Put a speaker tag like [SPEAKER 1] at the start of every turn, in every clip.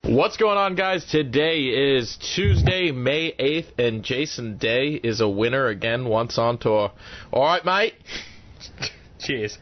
[SPEAKER 1] What's going on, guys? Today is Tuesday, May 8th, and Jason Day is a winner again once on tour. All right, mate?
[SPEAKER 2] Cheers.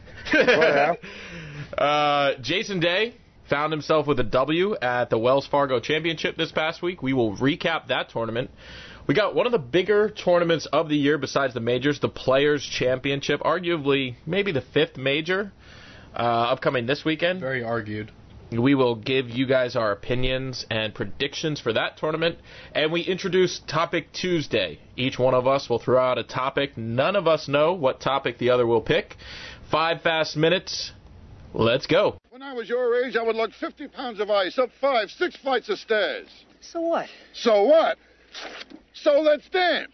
[SPEAKER 1] Jason Day found himself with a W at the Wells Fargo Championship this past week. We will recap that tournament. We got one of the bigger tournaments of the year besides the majors, the Players' Championship, arguably maybe the fifth major, upcoming this weekend.
[SPEAKER 2] Very argued.
[SPEAKER 1] We will give you guys our opinions and predictions for that tournament. And we introduce Topic Tuesday. Each one of us will throw out a topic. None of us know what topic the other will pick. 5 fast minutes. Let's go.
[SPEAKER 3] When I was your age, I would lug 50 pounds of ice up 5, 6 flights of stairs.
[SPEAKER 4] So what?
[SPEAKER 3] So what? So let's dance.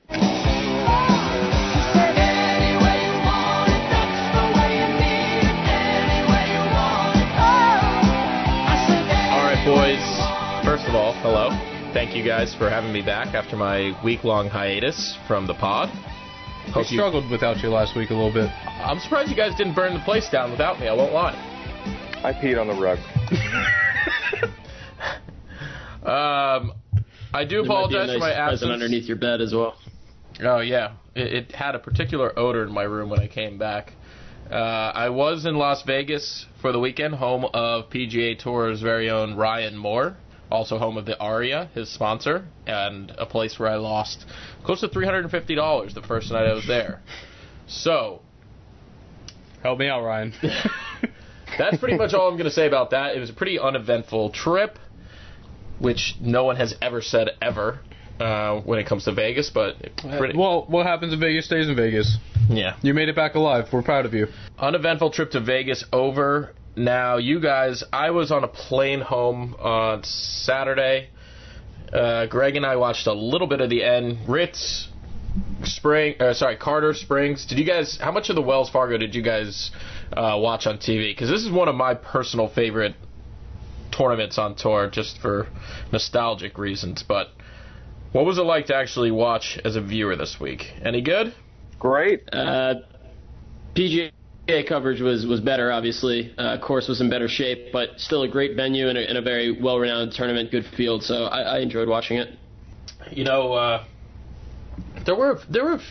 [SPEAKER 1] Boys, first of all, hello. Thank you guys for having me back after my week-long hiatus from the pod.
[SPEAKER 2] We struggled without you last week a little bit.
[SPEAKER 1] I'm surprised you guys didn't burn the place down without me, I won't lie.
[SPEAKER 5] I peed on the rug.
[SPEAKER 1] I do apologize for my absence.
[SPEAKER 6] Present underneath your bed as well.
[SPEAKER 1] Oh, yeah. It had a particular odor in my room when I came back. I was in Las Vegas for the weekend, home of PGA Tour's very own Ryan Moore, also home of the Aria, his sponsor, and a place where I lost close to $350 the first night I was there. So,
[SPEAKER 2] help me out, Ryan.
[SPEAKER 1] That's pretty much all I'm going to say about that. It was a pretty uneventful trip, which no one has ever said ever when it comes to Vegas, but
[SPEAKER 2] well, what happens in Vegas stays in Vegas.
[SPEAKER 1] Yeah.
[SPEAKER 2] You made it back alive. We're proud of you.
[SPEAKER 1] Uneventful trip to Vegas over. Now, you guys, I was on a plane home on Saturday. Greg and I watched a little bit of the end. Carter Springs. Did you guys, how much of the Wells Fargo did you guys watch on TV? Because this is one of my personal favorite tournaments on tour, just for nostalgic reasons. But what was it like to actually watch as a viewer this week? Any good?
[SPEAKER 5] Great.
[SPEAKER 6] PGA coverage was better, obviously. Course was in better shape, but still a great venue and a very well-renowned tournament, good field. So I enjoyed watching it.
[SPEAKER 1] You know, there was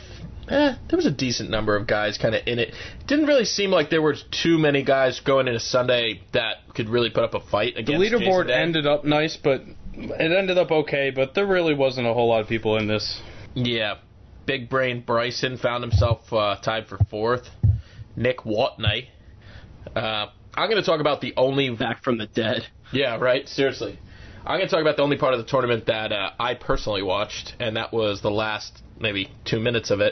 [SPEAKER 1] a decent number of guys kind of in it. Didn't really seem like there were too many guys going into Sunday that could really put up a fight against
[SPEAKER 2] the leaderboard ended up nice, but it ended up okay, but there really wasn't a whole lot of people in this.
[SPEAKER 1] Yeah. Big Brain Bryson found himself tied for fourth. Nick Watney. I'm going to talk about the only...
[SPEAKER 6] Back from the dead.
[SPEAKER 1] Yeah, right? Seriously. I'm going to talk about the only part of the tournament that I personally watched, and that was the last maybe 2 minutes of it.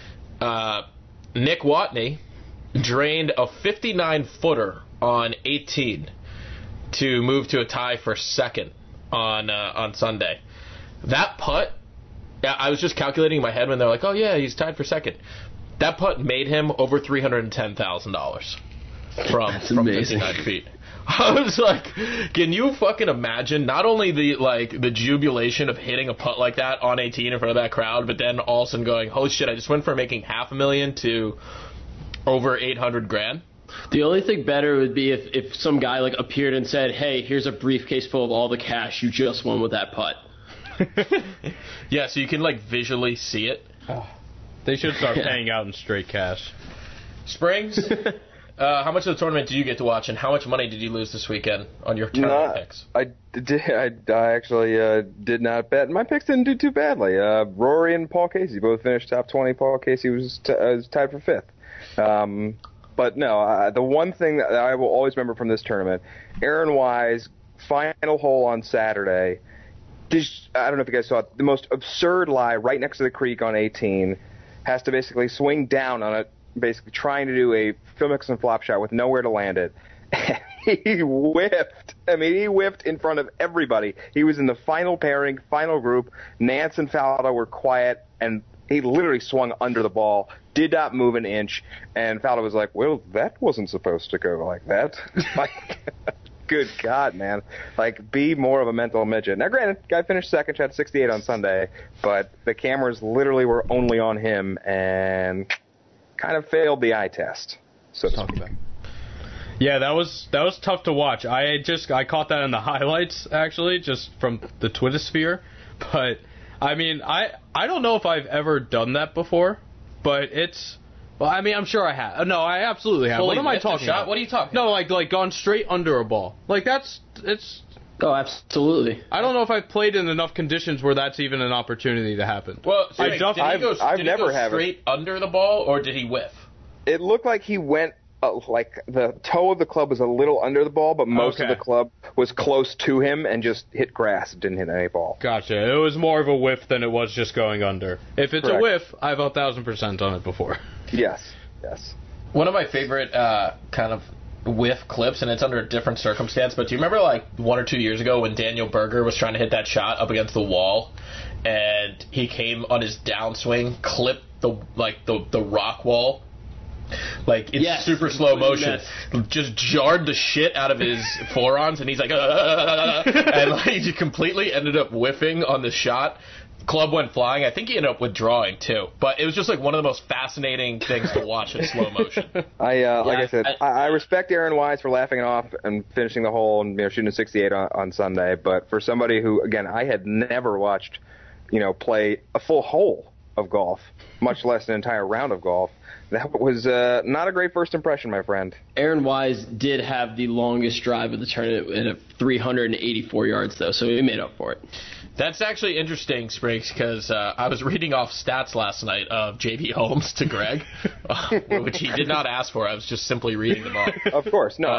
[SPEAKER 1] Nick Watney drained a 59-footer on 18 to move to a tie for second on Sunday. That putt... I was just calculating in my head when they're like, oh, yeah, he's tied for second. That putt made him over $310,000 from 59 feet. I was like, can you fucking imagine not only the jubilation of hitting a putt like that on 18 in front of that crowd, but then all of a sudden going, holy shit, I just went from making $500,000 to over $800,000?
[SPEAKER 6] The only thing better would be if some guy appeared and said, hey, here's a briefcase full of all the cash you just won with that putt.
[SPEAKER 1] Yeah, so you can visually see it.
[SPEAKER 2] Oh, they should start paying out in straight cash.
[SPEAKER 1] Springs, how much of the tournament did you get to watch, and how much money did you lose this weekend on your tournament picks?
[SPEAKER 5] I actually did not bet. My picks didn't do too badly. Rory and Paul Casey both finished top 20. Paul Casey was tied for fifth. But no, the one thing that I will always remember from this tournament, Aaron Wise, final hole on Saturday. I don't know if you guys saw it, the most absurd lie right next to the creek on 18, has to basically swing down on it, basically trying to do a Phil Mickelson flop shot with nowhere to land it. And he whiffed. I mean, he whiffed in front of everybody. He was in the final pairing, final group. Nance and Faldo were quiet, and he literally swung under the ball, did not move an inch, and Faldo was like, well, that wasn't supposed to go like that. Good God, man. Be more of a mental midget. Now, granted, guy finished second, had 68 on Sunday, but the cameras literally were only on him and kind of failed the eye test, so to speak.
[SPEAKER 2] Yeah, that was tough to watch. I caught that in the highlights, actually, just from the Twitter sphere. But I mean, I don't know if I've ever done that before, but it's. Well, I mean, I'm sure I have. No, I absolutely have. What am I talking about?
[SPEAKER 1] What are you talking
[SPEAKER 2] No,
[SPEAKER 1] about?
[SPEAKER 2] like gone straight under a ball. Like it's.
[SPEAKER 6] Oh, absolutely.
[SPEAKER 2] I don't know if I've played in enough conditions where that's even an opportunity to happen.
[SPEAKER 1] Well, so
[SPEAKER 2] I
[SPEAKER 1] did
[SPEAKER 2] dumped-
[SPEAKER 1] he go,
[SPEAKER 5] I've
[SPEAKER 1] did
[SPEAKER 5] never
[SPEAKER 1] he go
[SPEAKER 5] have it.
[SPEAKER 1] straight under the ball, or did he whiff?
[SPEAKER 5] It looked like he went like the toe of the club was a little under the ball, but most of
[SPEAKER 2] Okay.
[SPEAKER 5] the club was close to him and just hit grass. It didn't hit any ball.
[SPEAKER 2] Gotcha. It was more of a whiff than it was just going under. If it's a
[SPEAKER 5] Correct.
[SPEAKER 2] whiff, I've 1,000% on it before.
[SPEAKER 5] Yes.
[SPEAKER 1] One of my favorite kind of whiff clips, and it's under a different circumstance, but do you remember like 1 or 2 years ago when Daniel Berger was trying to hit that shot up against the wall, and he came on his downswing, clipped the rock wall, like in
[SPEAKER 6] Yes.
[SPEAKER 1] super slow motion,
[SPEAKER 6] Yes.
[SPEAKER 1] just jarred the shit out of his forearms, and he's like, and like he completely ended up whiffing on the shot. Club went flying. I think he ended up withdrawing too, but it was just like one of the most fascinating things to watch in slow motion.
[SPEAKER 5] Like I said, I respect Aaron Wise for laughing it off and finishing the hole and shooting a 68 on Sunday. But for somebody who, again, I had never watched, play a full hole of golf, much less an entire round of golf, that was not a great first impression, my friend.
[SPEAKER 6] Aaron Wise did have the longest drive of the tournament at 384 yards, though, so he made up for it.
[SPEAKER 1] That's actually interesting, Spriggs, because I was reading off stats last night of J.B. Holmes to Greg, which he did not ask for. I was just simply reading them off.
[SPEAKER 5] Of course, no.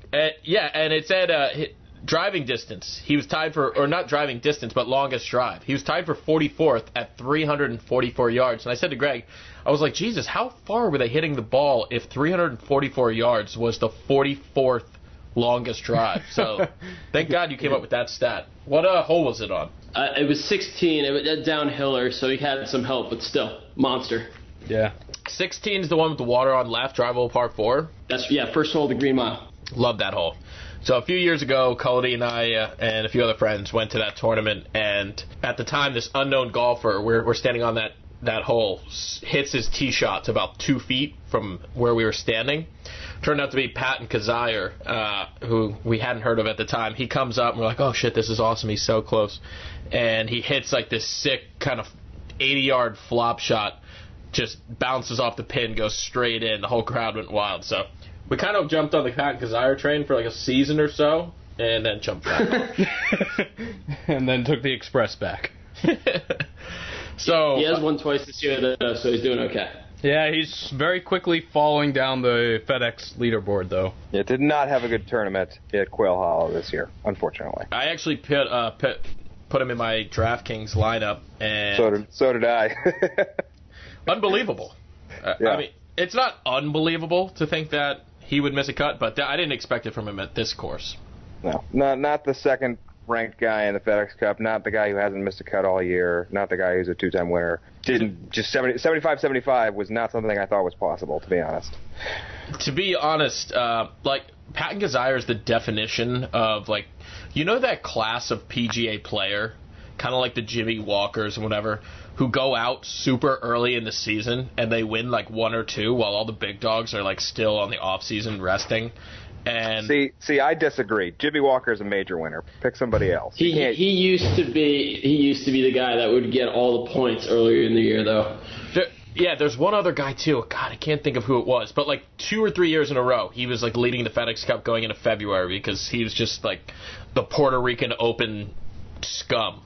[SPEAKER 1] And it said driving distance. He was tied for, or not driving distance, but longest drive. He was tied for 44th at 344 yards. And I said to Greg, I was like, Jesus, how far were they hitting the ball if 344 yards was the 44th longest drive? So thank God you came up with that stat. What hole was it on?
[SPEAKER 6] It was 16. It was a downhiller, so he had some help, but still, monster.
[SPEAKER 2] Yeah.
[SPEAKER 1] 16 is the one with the water on left, drivable par 4.
[SPEAKER 6] First hole of the Green Mile.
[SPEAKER 1] Love that hole. So a few years ago, Cody and I and a few other friends went to that tournament, and at the time, this unknown golfer, we're standing on that hole, hits his tee shot to about 2 feet from where we were standing. Turned out to be Patton Kazire, who we hadn't heard of at the time. He comes up, and we're like, oh, shit, this is awesome. He's so close. And he hits like this sick kind of 80-yard flop shot, just bounces off the pin, goes straight in. The whole crowd went wild. So we kind of jumped on the Patton Kazire train for like a season or so, and then jumped back.
[SPEAKER 2] And then took the express back.
[SPEAKER 1] So
[SPEAKER 6] He has won twice this year, though, so he's doing okay.
[SPEAKER 2] Yeah, he's very quickly falling down the FedEx leaderboard, though.
[SPEAKER 5] It did not have a good tournament at Quail Hollow this year, unfortunately.
[SPEAKER 1] I actually put him in my DraftKings lineup, and
[SPEAKER 5] So did I.
[SPEAKER 1] unbelievable.
[SPEAKER 5] Yeah.
[SPEAKER 1] I mean, it's not unbelievable to think that he would miss a cut, but I didn't expect it from him at this course.
[SPEAKER 5] No, not the second-ranked guy in the FedEx Cup, not the guy who hasn't missed a cut all year, not the guy who's a two-time winner. Didn't just 75-75 was not something I thought was possible, to be honest.
[SPEAKER 1] To be honest, like Patton Kazire is the definition of like, that class of PGA player, kind of like the Jimmy Walkers and whatever, who go out super early in the season and they win like 1 or 2 while all the big dogs are like still on the off season resting. And
[SPEAKER 5] See, I disagree. Jimmy Walker is a major winner. Pick somebody else.
[SPEAKER 6] He used to be the guy that would get all the points earlier in the year, though.
[SPEAKER 1] there's one other guy too. God, I can't think of who it was, but like 2 or 3 years in a row, he was like leading the FedEx Cup going into February because he was just like the Puerto Rican Open scum.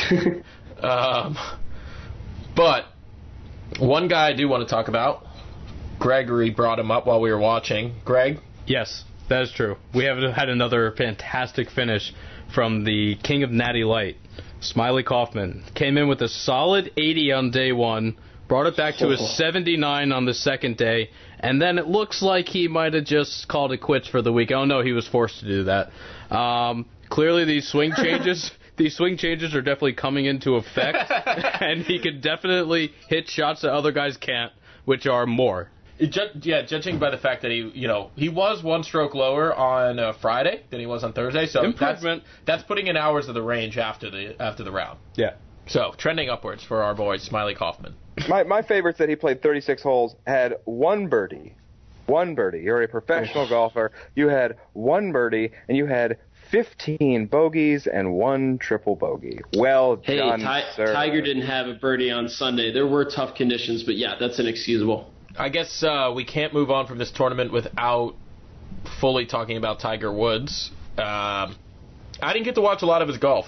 [SPEAKER 1] But one guy I do want to talk about, Gregory brought him up while we were watching. Greg?
[SPEAKER 2] Yes, that is true. We have had another fantastic finish from the King of Natty Light, Smiley Kaufman. Came in with a solid 80 on day 1, brought it back to a 79 on the second day, and then it looks like he might have just called it quits for the week. Oh no, he was forced to do that. Clearly these swing changes... These swing changes are definitely coming into effect, and he can definitely hit shots that other guys can't, which are more.
[SPEAKER 1] Judging by the fact that he was 1 stroke lower on Friday than he was on Thursday, so
[SPEAKER 2] improvement.
[SPEAKER 1] That's putting in hours of the range after the round.
[SPEAKER 2] Yeah.
[SPEAKER 1] So trending upwards for our boy Smiley Kaufman.
[SPEAKER 5] My favorite's that he played 36 holes, had 1 birdie, One birdie. You're a professional golfer. You had one birdie, and you had 15 bogeys and one triple bogey. Well done, sir.
[SPEAKER 6] Tiger didn't have a birdie on Sunday. There were tough conditions, but yeah, that's inexcusable.
[SPEAKER 1] I guess we can't move on from this tournament without fully talking about Tiger Woods. I didn't get to watch a lot of his golf.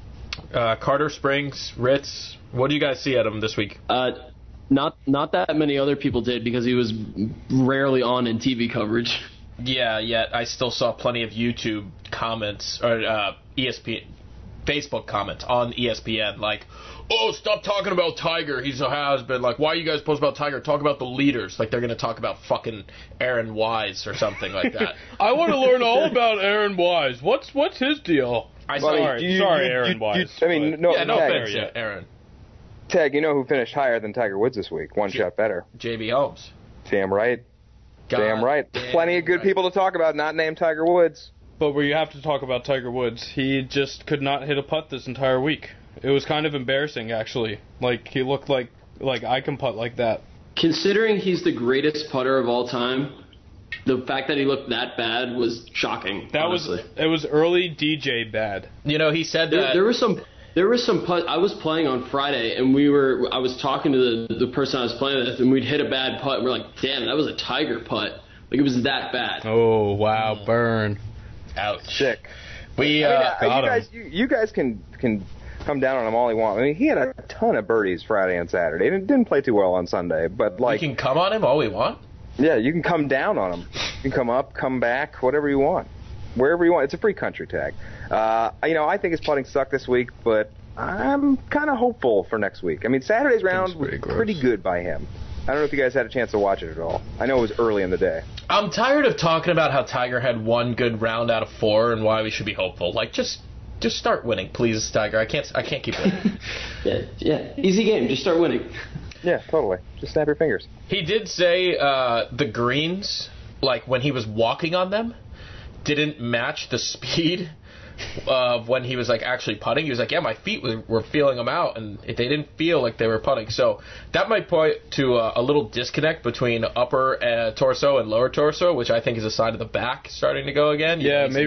[SPEAKER 1] Carter Springs, Ritz, what do you guys see out of him this week?
[SPEAKER 6] Not that many other people did because he was rarely on in TV coverage.
[SPEAKER 1] Yeah, yet I still saw plenty of YouTube comments or ESPN, Facebook comments on ESPN like, "Oh, stop talking about Tiger. He's a has-been. Like, why are you guys post about Tiger? Talk about the leaders." Like they're going to talk about fucking Aaron Wise or something like that.
[SPEAKER 2] I want to learn all about Aaron Wise. What's his deal? Sorry, Aaron Wise.
[SPEAKER 5] I mean, no
[SPEAKER 1] offense, Aaron.
[SPEAKER 5] Tag, you know who finished higher than Tiger Woods this week? One shot better.
[SPEAKER 1] JB Holmes.
[SPEAKER 5] Damn right. Damn right. Plenty of good people to talk about, not named Tiger Woods.
[SPEAKER 2] But where you have to talk about Tiger Woods, he just could not hit a putt this entire week. It was kind of embarrassing, actually. Like, he looked like I can putt like that.
[SPEAKER 6] Considering he's the greatest putter of all time, the fact that he looked that bad was shocking.
[SPEAKER 2] It was early DJ bad.
[SPEAKER 1] You know, he said that
[SPEAKER 6] there was some putt. I was playing on Friday, and I was talking to the person I was playing with, and we'd hit a bad putt, and we're like, damn, that was a Tiger putt. Like, it was that bad.
[SPEAKER 2] Oh, wow, burn.
[SPEAKER 1] Ouch.
[SPEAKER 5] Sick.
[SPEAKER 1] You
[SPEAKER 5] guys can come down on him all you want. I mean, he had a ton of birdies Friday and Saturday, and didn't play too well on Sunday. But like,
[SPEAKER 1] you can come on him all we want.
[SPEAKER 5] Yeah, you can come down on him. You can come up, come back, whatever you want, wherever you want. It's a free country tag. I think his putting sucked this week, but I'm kind of hopeful for next week. I mean, Saturday's round was pretty good by him. I don't know if you guys had a chance to watch it at all. I know it was early in the day.
[SPEAKER 1] I'm tired of talking about how Tiger had one good round out of 4 and why we should be hopeful. Like, just start winning, please, Tiger. I can't keep winning.
[SPEAKER 6] yeah, easy game. Just start winning.
[SPEAKER 5] Yeah, totally. Just snap your fingers.
[SPEAKER 1] He did say the greens, like when he was walking on them, didn't match the speed of when he was like actually putting. He was like, yeah, my feet were feeling them out, and they didn't feel like they were putting. So that might point to a little disconnect between upper torso and lower torso, which I think is a sign of the back starting to go again.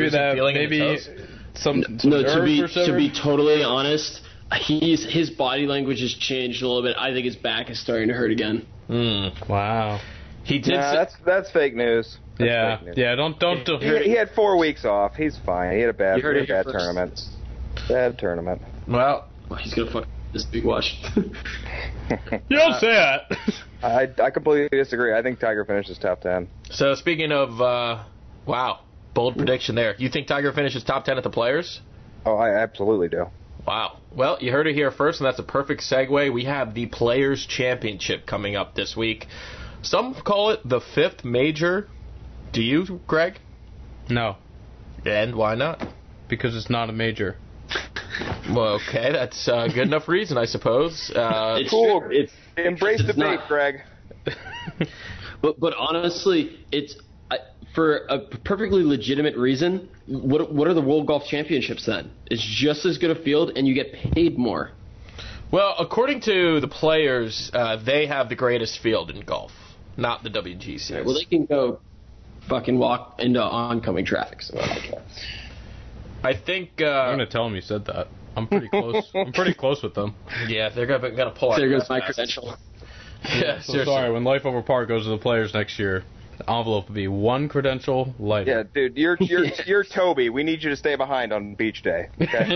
[SPEAKER 6] To be totally honest, his body language has changed a little bit. I think his back is starting to hurt again.
[SPEAKER 2] Wow.
[SPEAKER 1] He did.
[SPEAKER 5] That's fake news.
[SPEAKER 2] Fake news. Don't.
[SPEAKER 5] He had 4 weeks off. He's fine. He had a bad tournament. Bad tournament.
[SPEAKER 1] Well,
[SPEAKER 6] he's gonna fuck this big watch.
[SPEAKER 2] You don't say that.
[SPEAKER 5] I completely disagree. I think Tiger finishes top 10.
[SPEAKER 1] So speaking of, bold prediction there. You think Tiger finishes top 10 at the Players?
[SPEAKER 5] Oh, I absolutely do.
[SPEAKER 1] Wow. Well, you heard it here first, and that's a perfect segue. We have the Players' Championship coming up this week. Some call it the 5th major. Do you, Greg?
[SPEAKER 2] No.
[SPEAKER 1] And why not?
[SPEAKER 2] Because it's not a major.
[SPEAKER 1] Well, okay, that's a good enough reason, I suppose.
[SPEAKER 6] It's
[SPEAKER 5] cool.
[SPEAKER 6] Embrace
[SPEAKER 5] debate, Greg.
[SPEAKER 6] But honestly, it's for a perfectly legitimate reason. What are the World Golf Championships then? It's just as good a field, and you get paid more.
[SPEAKER 1] Well, according to the Players, they have the greatest field in golf, not the WGC.
[SPEAKER 6] Right, well, they can go fucking walk into oncoming traffic. So
[SPEAKER 1] I think
[SPEAKER 2] I'm gonna tell them you said that. I'm pretty close. I'm pretty close with them.
[SPEAKER 1] Yeah, they're gonna pull out.
[SPEAKER 6] There goes my credential.
[SPEAKER 1] Yeah,
[SPEAKER 2] so sorry. When Life Over Par goes to the Players next year, the envelope will be 1 credential lighter.
[SPEAKER 5] Yeah, dude, you're Toby. We need you to stay behind on beach day. Okay.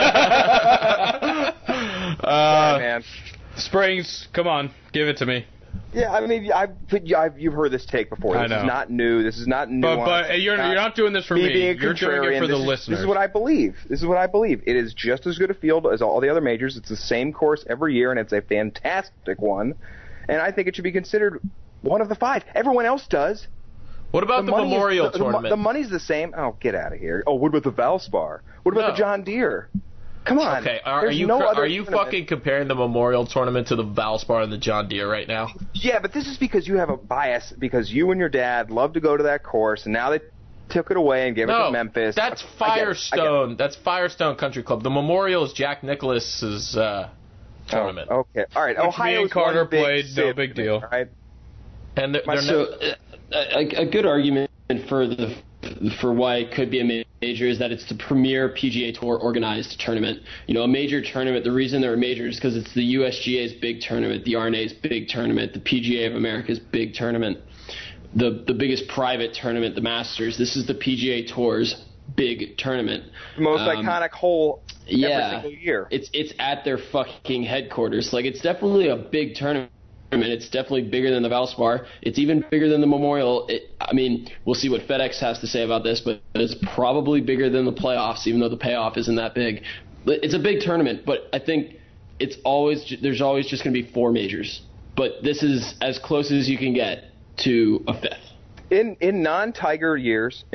[SPEAKER 5] Sorry, man.
[SPEAKER 2] Springs, come on, give it to me.
[SPEAKER 5] Yeah, I mean, you've heard this take before. This is not new. This is not new.
[SPEAKER 2] But you're not doing this for me. You're doing it for the listeners.
[SPEAKER 5] This is what I believe. It is just as good a field as all the other majors. It's the same course every year, and it's a fantastic one. And I think it should be considered one of the 5. Everyone else does.
[SPEAKER 1] What about the Memorial Tournament?
[SPEAKER 5] The money's the same. Oh, get out of here. Oh, what about the Valspar? What about the John Deere? Come on.
[SPEAKER 1] Okay, are you fucking comparing the Memorial Tournament to the Valspar and the John Deere right now?
[SPEAKER 5] Yeah, but this is because you have a bias, because you and your dad love to go to that course, and now they took it away and gave it to Memphis.
[SPEAKER 1] That's Firestone. That's Firestone Country Club. The Memorial is Jack Nicklaus's tournament.
[SPEAKER 5] Oh, okay. All right.
[SPEAKER 2] Ohio and Carter played, no big deal.
[SPEAKER 5] Right?
[SPEAKER 1] And
[SPEAKER 6] a good argument for why it could be a major is that it's the premier PGA Tour organized tournament. A major tournament, the reason they're a major is because it's the USGA's big tournament, the R&A's big tournament, the PGA of America's big tournament, the biggest private tournament, the Masters. This is the PGA Tour's big tournament.
[SPEAKER 5] Most iconic hole every single year.
[SPEAKER 6] It's at their fucking headquarters. Like, it's definitely a big tournament. It's definitely bigger than the Valspar. It's even bigger than the Memorial. We'll see what FedEx has to say about this, but it's probably bigger than the playoffs, even though the payoff isn't that big. It's a big tournament, but I think there's always just going to be 4 majors. But this is as close as you can get to a 5th.
[SPEAKER 5] In non-Tiger years,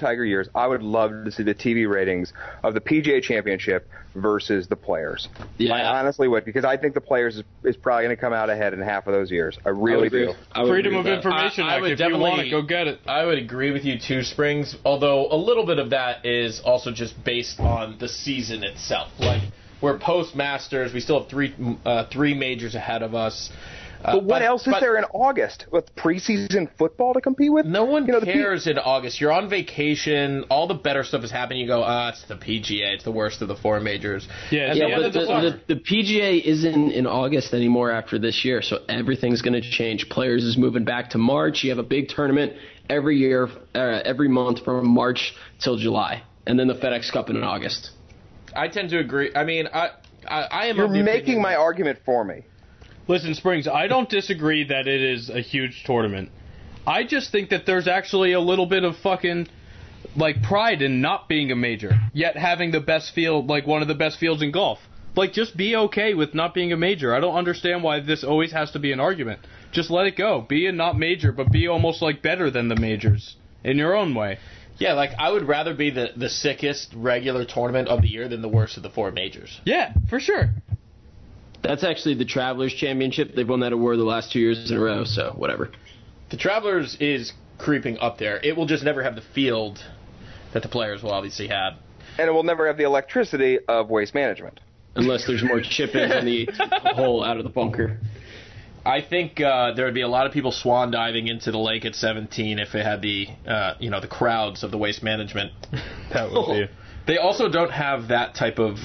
[SPEAKER 5] I would love to see the TV ratings of the PGA Championship versus the Players.
[SPEAKER 6] Yeah.
[SPEAKER 5] I honestly would, because I think the Players is probably going to come out ahead in half of those years. I really do.
[SPEAKER 2] Freedom of Information Act. If you want it, go get it.
[SPEAKER 1] I would agree with you too, Springs, although a little bit of that is also just based on the season itself. Like, we're post-Masters. We still have three majors ahead of us.
[SPEAKER 5] But what else is there in August with preseason football to compete with?
[SPEAKER 1] No one cares in August. You're on vacation. All the better stuff is happening. You go, it's the PGA. It's the worst of the 4 majors.
[SPEAKER 6] Yeah, but the PGA isn't in August anymore after this year, so everything's going to change. Players is moving back to March. You have a big tournament every year, every month from March till July, and then the FedEx Cup in August.
[SPEAKER 1] I tend to agree. I mean, I am.
[SPEAKER 5] You're making my argument for me.
[SPEAKER 2] Listen, Springs, I don't disagree that it is a huge tournament. I just think that there's actually a little bit of fucking, pride in not being a major, yet having the best field, one of the best fields in golf. Just be okay with not being a major. I don't understand why this always has to be an argument. Just let it go. Be a not major, but be almost, better than the majors in your own way.
[SPEAKER 1] Yeah, I would rather be the sickest regular tournament of the year than the worst of the 4 majors.
[SPEAKER 2] Yeah, for sure.
[SPEAKER 6] That's actually the Travelers Championship. They've won that award the last 2 years in a row, so whatever.
[SPEAKER 1] The Travelers is creeping up there. It will just never have the field that the Players will obviously have.
[SPEAKER 5] And it will never have the electricity of Waste Management.
[SPEAKER 6] Unless there's more chip-ins in the hole out of the bunker.
[SPEAKER 1] I think there would be a lot of people swan diving into the lake at 17 if it had the crowds of the Waste Management.
[SPEAKER 2] That would be.
[SPEAKER 1] They also don't have that type of...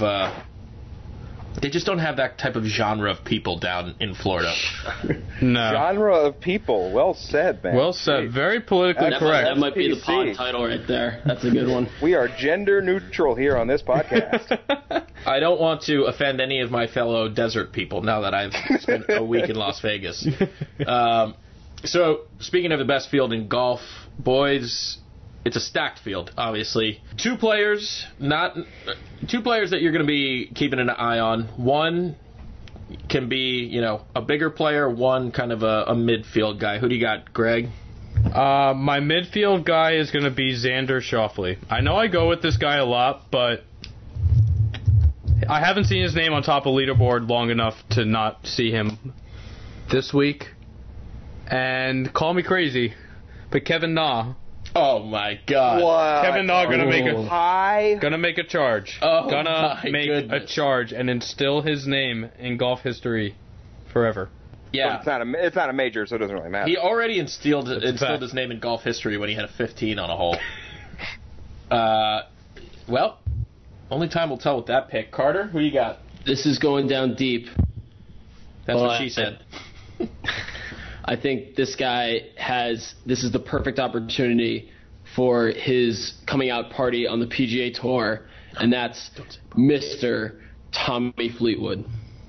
[SPEAKER 1] They just don't have that type of genre of people down in Florida.
[SPEAKER 2] No.
[SPEAKER 5] Genre of people. Well said, man.
[SPEAKER 2] Well said. Very politically correct.
[SPEAKER 6] That might be the pod title right there. That's a good one.
[SPEAKER 5] We are gender neutral here on this podcast.
[SPEAKER 1] I don't want to offend any of my fellow desert people now that I've spent a week in Las Vegas. So, speaking of the best field in golf, boys... It's a stacked field, obviously. 2 players that you're going to be keeping an eye on. One can be, a bigger player. One kind of a midfield guy. Who do you got, Greg?
[SPEAKER 2] My midfield guy is going to be Xander Schauffele. I know I go with this guy a lot, but I haven't seen his name on top of leaderboard long enough to not see him this week. And call me crazy, but Kevin Na.
[SPEAKER 1] Oh my God!
[SPEAKER 5] What?
[SPEAKER 2] Kevin Na gonna make a charge.
[SPEAKER 1] Oh,
[SPEAKER 2] a charge and instill his name in golf history forever.
[SPEAKER 1] Yeah,
[SPEAKER 5] well, it's not a major, so it doesn't really matter.
[SPEAKER 1] He already instilled his name in golf history when he had a 15 on a hole. Well, only time will tell with that pick. Carter, who you got?
[SPEAKER 6] This is going down deep.
[SPEAKER 1] That's what she said.
[SPEAKER 6] I think this is the perfect opportunity for his coming out party on the PGA Tour, and that's Mr. Tommy Fleetwood.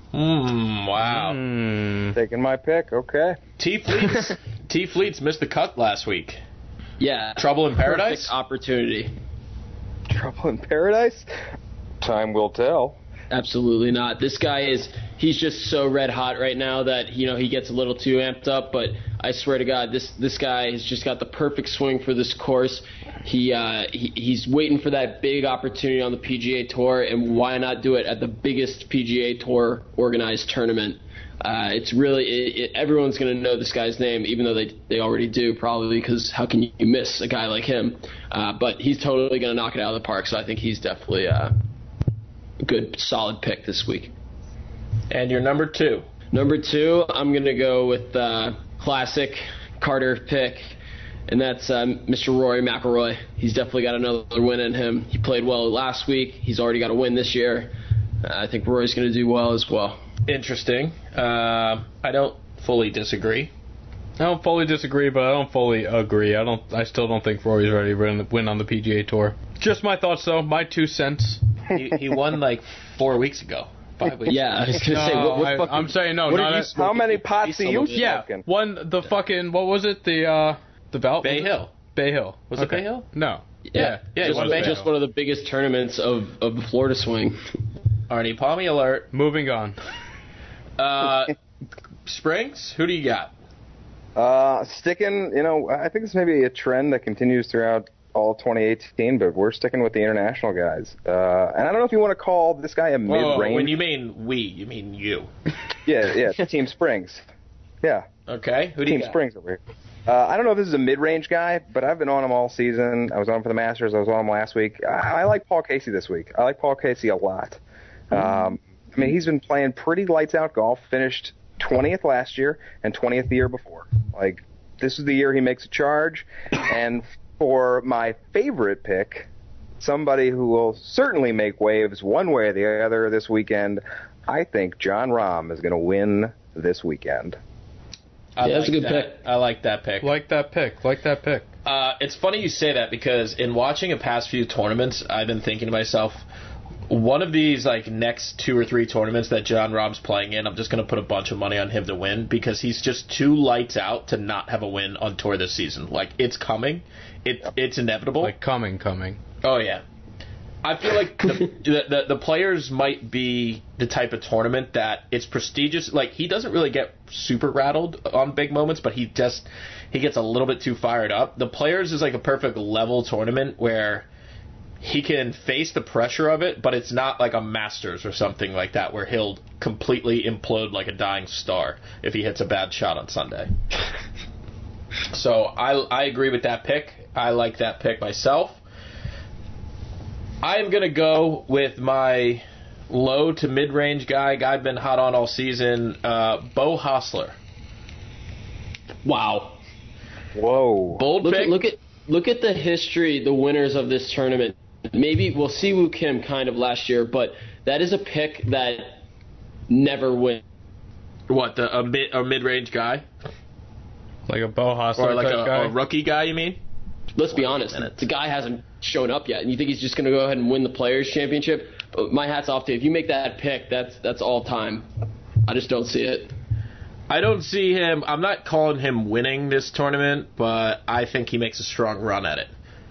[SPEAKER 1] Wow.
[SPEAKER 5] Taking my pick, okay.
[SPEAKER 1] T. Fleets missed the cut last week.
[SPEAKER 6] Yeah.
[SPEAKER 1] Trouble in Paradise?
[SPEAKER 6] Perfect opportunity.
[SPEAKER 5] Trouble in Paradise? Time will tell.
[SPEAKER 6] Absolutely not. This guy he's just so red hot right now that, he gets a little too amped up, but I swear to God, this guy has just got the perfect swing for this course. He's waiting for that big opportunity on the PGA Tour, and why not do it at the biggest PGA Tour organized tournament? It's really, everyone's going to know this guy's name, even though they already do, probably, because how can you miss a guy like him? But he's totally going to knock it out of the park, so I think he's definitely a good, solid pick this week.
[SPEAKER 1] And your number 2?
[SPEAKER 6] Number 2, I'm going to go with classic Carter pick, and that's Mr. Rory McIlroy. He's definitely got another win in him. He played well last week. He's already got a win this year. I think Rory's going to do well as well.
[SPEAKER 1] Interesting. I don't fully disagree.
[SPEAKER 2] I don't fully disagree, but I don't fully agree. I still don't think Rory's ready to win on the PGA Tour. Just my thoughts, though. My 2 cents.
[SPEAKER 1] He won like 4 weeks ago. 5 weeks.
[SPEAKER 6] Yeah, I was going to say. What
[SPEAKER 2] I'm saying no.
[SPEAKER 6] what
[SPEAKER 2] Not
[SPEAKER 6] are you
[SPEAKER 2] a,
[SPEAKER 5] How many pots are you
[SPEAKER 2] yeah,
[SPEAKER 5] smoking?
[SPEAKER 2] one the fucking what was it? The Val
[SPEAKER 1] Bay Hill.
[SPEAKER 2] Bay Hill.
[SPEAKER 1] Was it Bay Hill?
[SPEAKER 2] No.
[SPEAKER 1] Yeah,
[SPEAKER 6] just,
[SPEAKER 1] it was Bay
[SPEAKER 6] just
[SPEAKER 1] Hill.
[SPEAKER 6] one of the biggest tournaments of the Florida swing.
[SPEAKER 1] Arnie Palmy alert.
[SPEAKER 2] Moving on.
[SPEAKER 1] Springs, who do you got?
[SPEAKER 5] Sticking, I think this may be a trend that continues throughout all of 2018, but we're sticking with the international guys. And I don't know if you want to call this guy a mid-range.
[SPEAKER 1] When you mean we, you mean you.
[SPEAKER 5] Yeah, Team Springs. Yeah.
[SPEAKER 1] Okay, who do you
[SPEAKER 5] Team
[SPEAKER 1] got?
[SPEAKER 5] Springs over here. I don't know if this is a mid-range guy, but I've been on him all season. I was on him for the Masters. I was on him last week. I like Paul Casey this week. I like Paul Casey a lot. He's been playing pretty lights-out golf, finished 20th last year and 20th the year before. Like, this is the year he makes a charge. And for my favorite pick, somebody who will certainly make waves one way or the other this weekend, I think Jon Rahm is going to win this weekend.
[SPEAKER 6] That's a good pick.
[SPEAKER 1] I like that pick.
[SPEAKER 2] Like that pick.
[SPEAKER 1] It's funny you say that because in watching a past few tournaments, I've been thinking to myself, one of these like next 2 or 3 tournaments that Jon Rahm's playing in, I'm just going to put a bunch of money on him to win because he's just too lights out to not have a win on tour this season. Like, it's coming. It's inevitable.
[SPEAKER 2] Like coming.
[SPEAKER 1] Oh, yeah. I feel like the players might be the type of tournament that it's prestigious. Like, he doesn't really get super rattled on big moments, but he gets a little bit too fired up. The players is like a perfect level tournament where he can face the pressure of it, but it's not like a Masters or something like that where he'll completely implode like a dying star if he hits a bad shot on Sunday. So I agree with that pick. I like that pick myself. I am going to go with my low to mid-range guy I've been hot on all season, Beau Hossler.
[SPEAKER 6] Wow.
[SPEAKER 5] Whoa.
[SPEAKER 1] Bold pick.
[SPEAKER 6] Look at the history, the winners of this tournament. Maybe we'll see Woo Kim kind of last year, but that is a pick that never wins.
[SPEAKER 1] What, a mid-range guy?
[SPEAKER 2] Like a Beau Hossler
[SPEAKER 1] Or like
[SPEAKER 2] type guy?
[SPEAKER 1] a rookie guy, you mean?
[SPEAKER 6] Let's be honest, the guy hasn't shown up yet, and you think he's just going to go ahead and win the Players' Championship? But my hat's off to you. If you make that pick, that's all time. I just don't see it.
[SPEAKER 1] I don't see him. I'm not calling him winning this tournament, but I think he makes a strong run at it.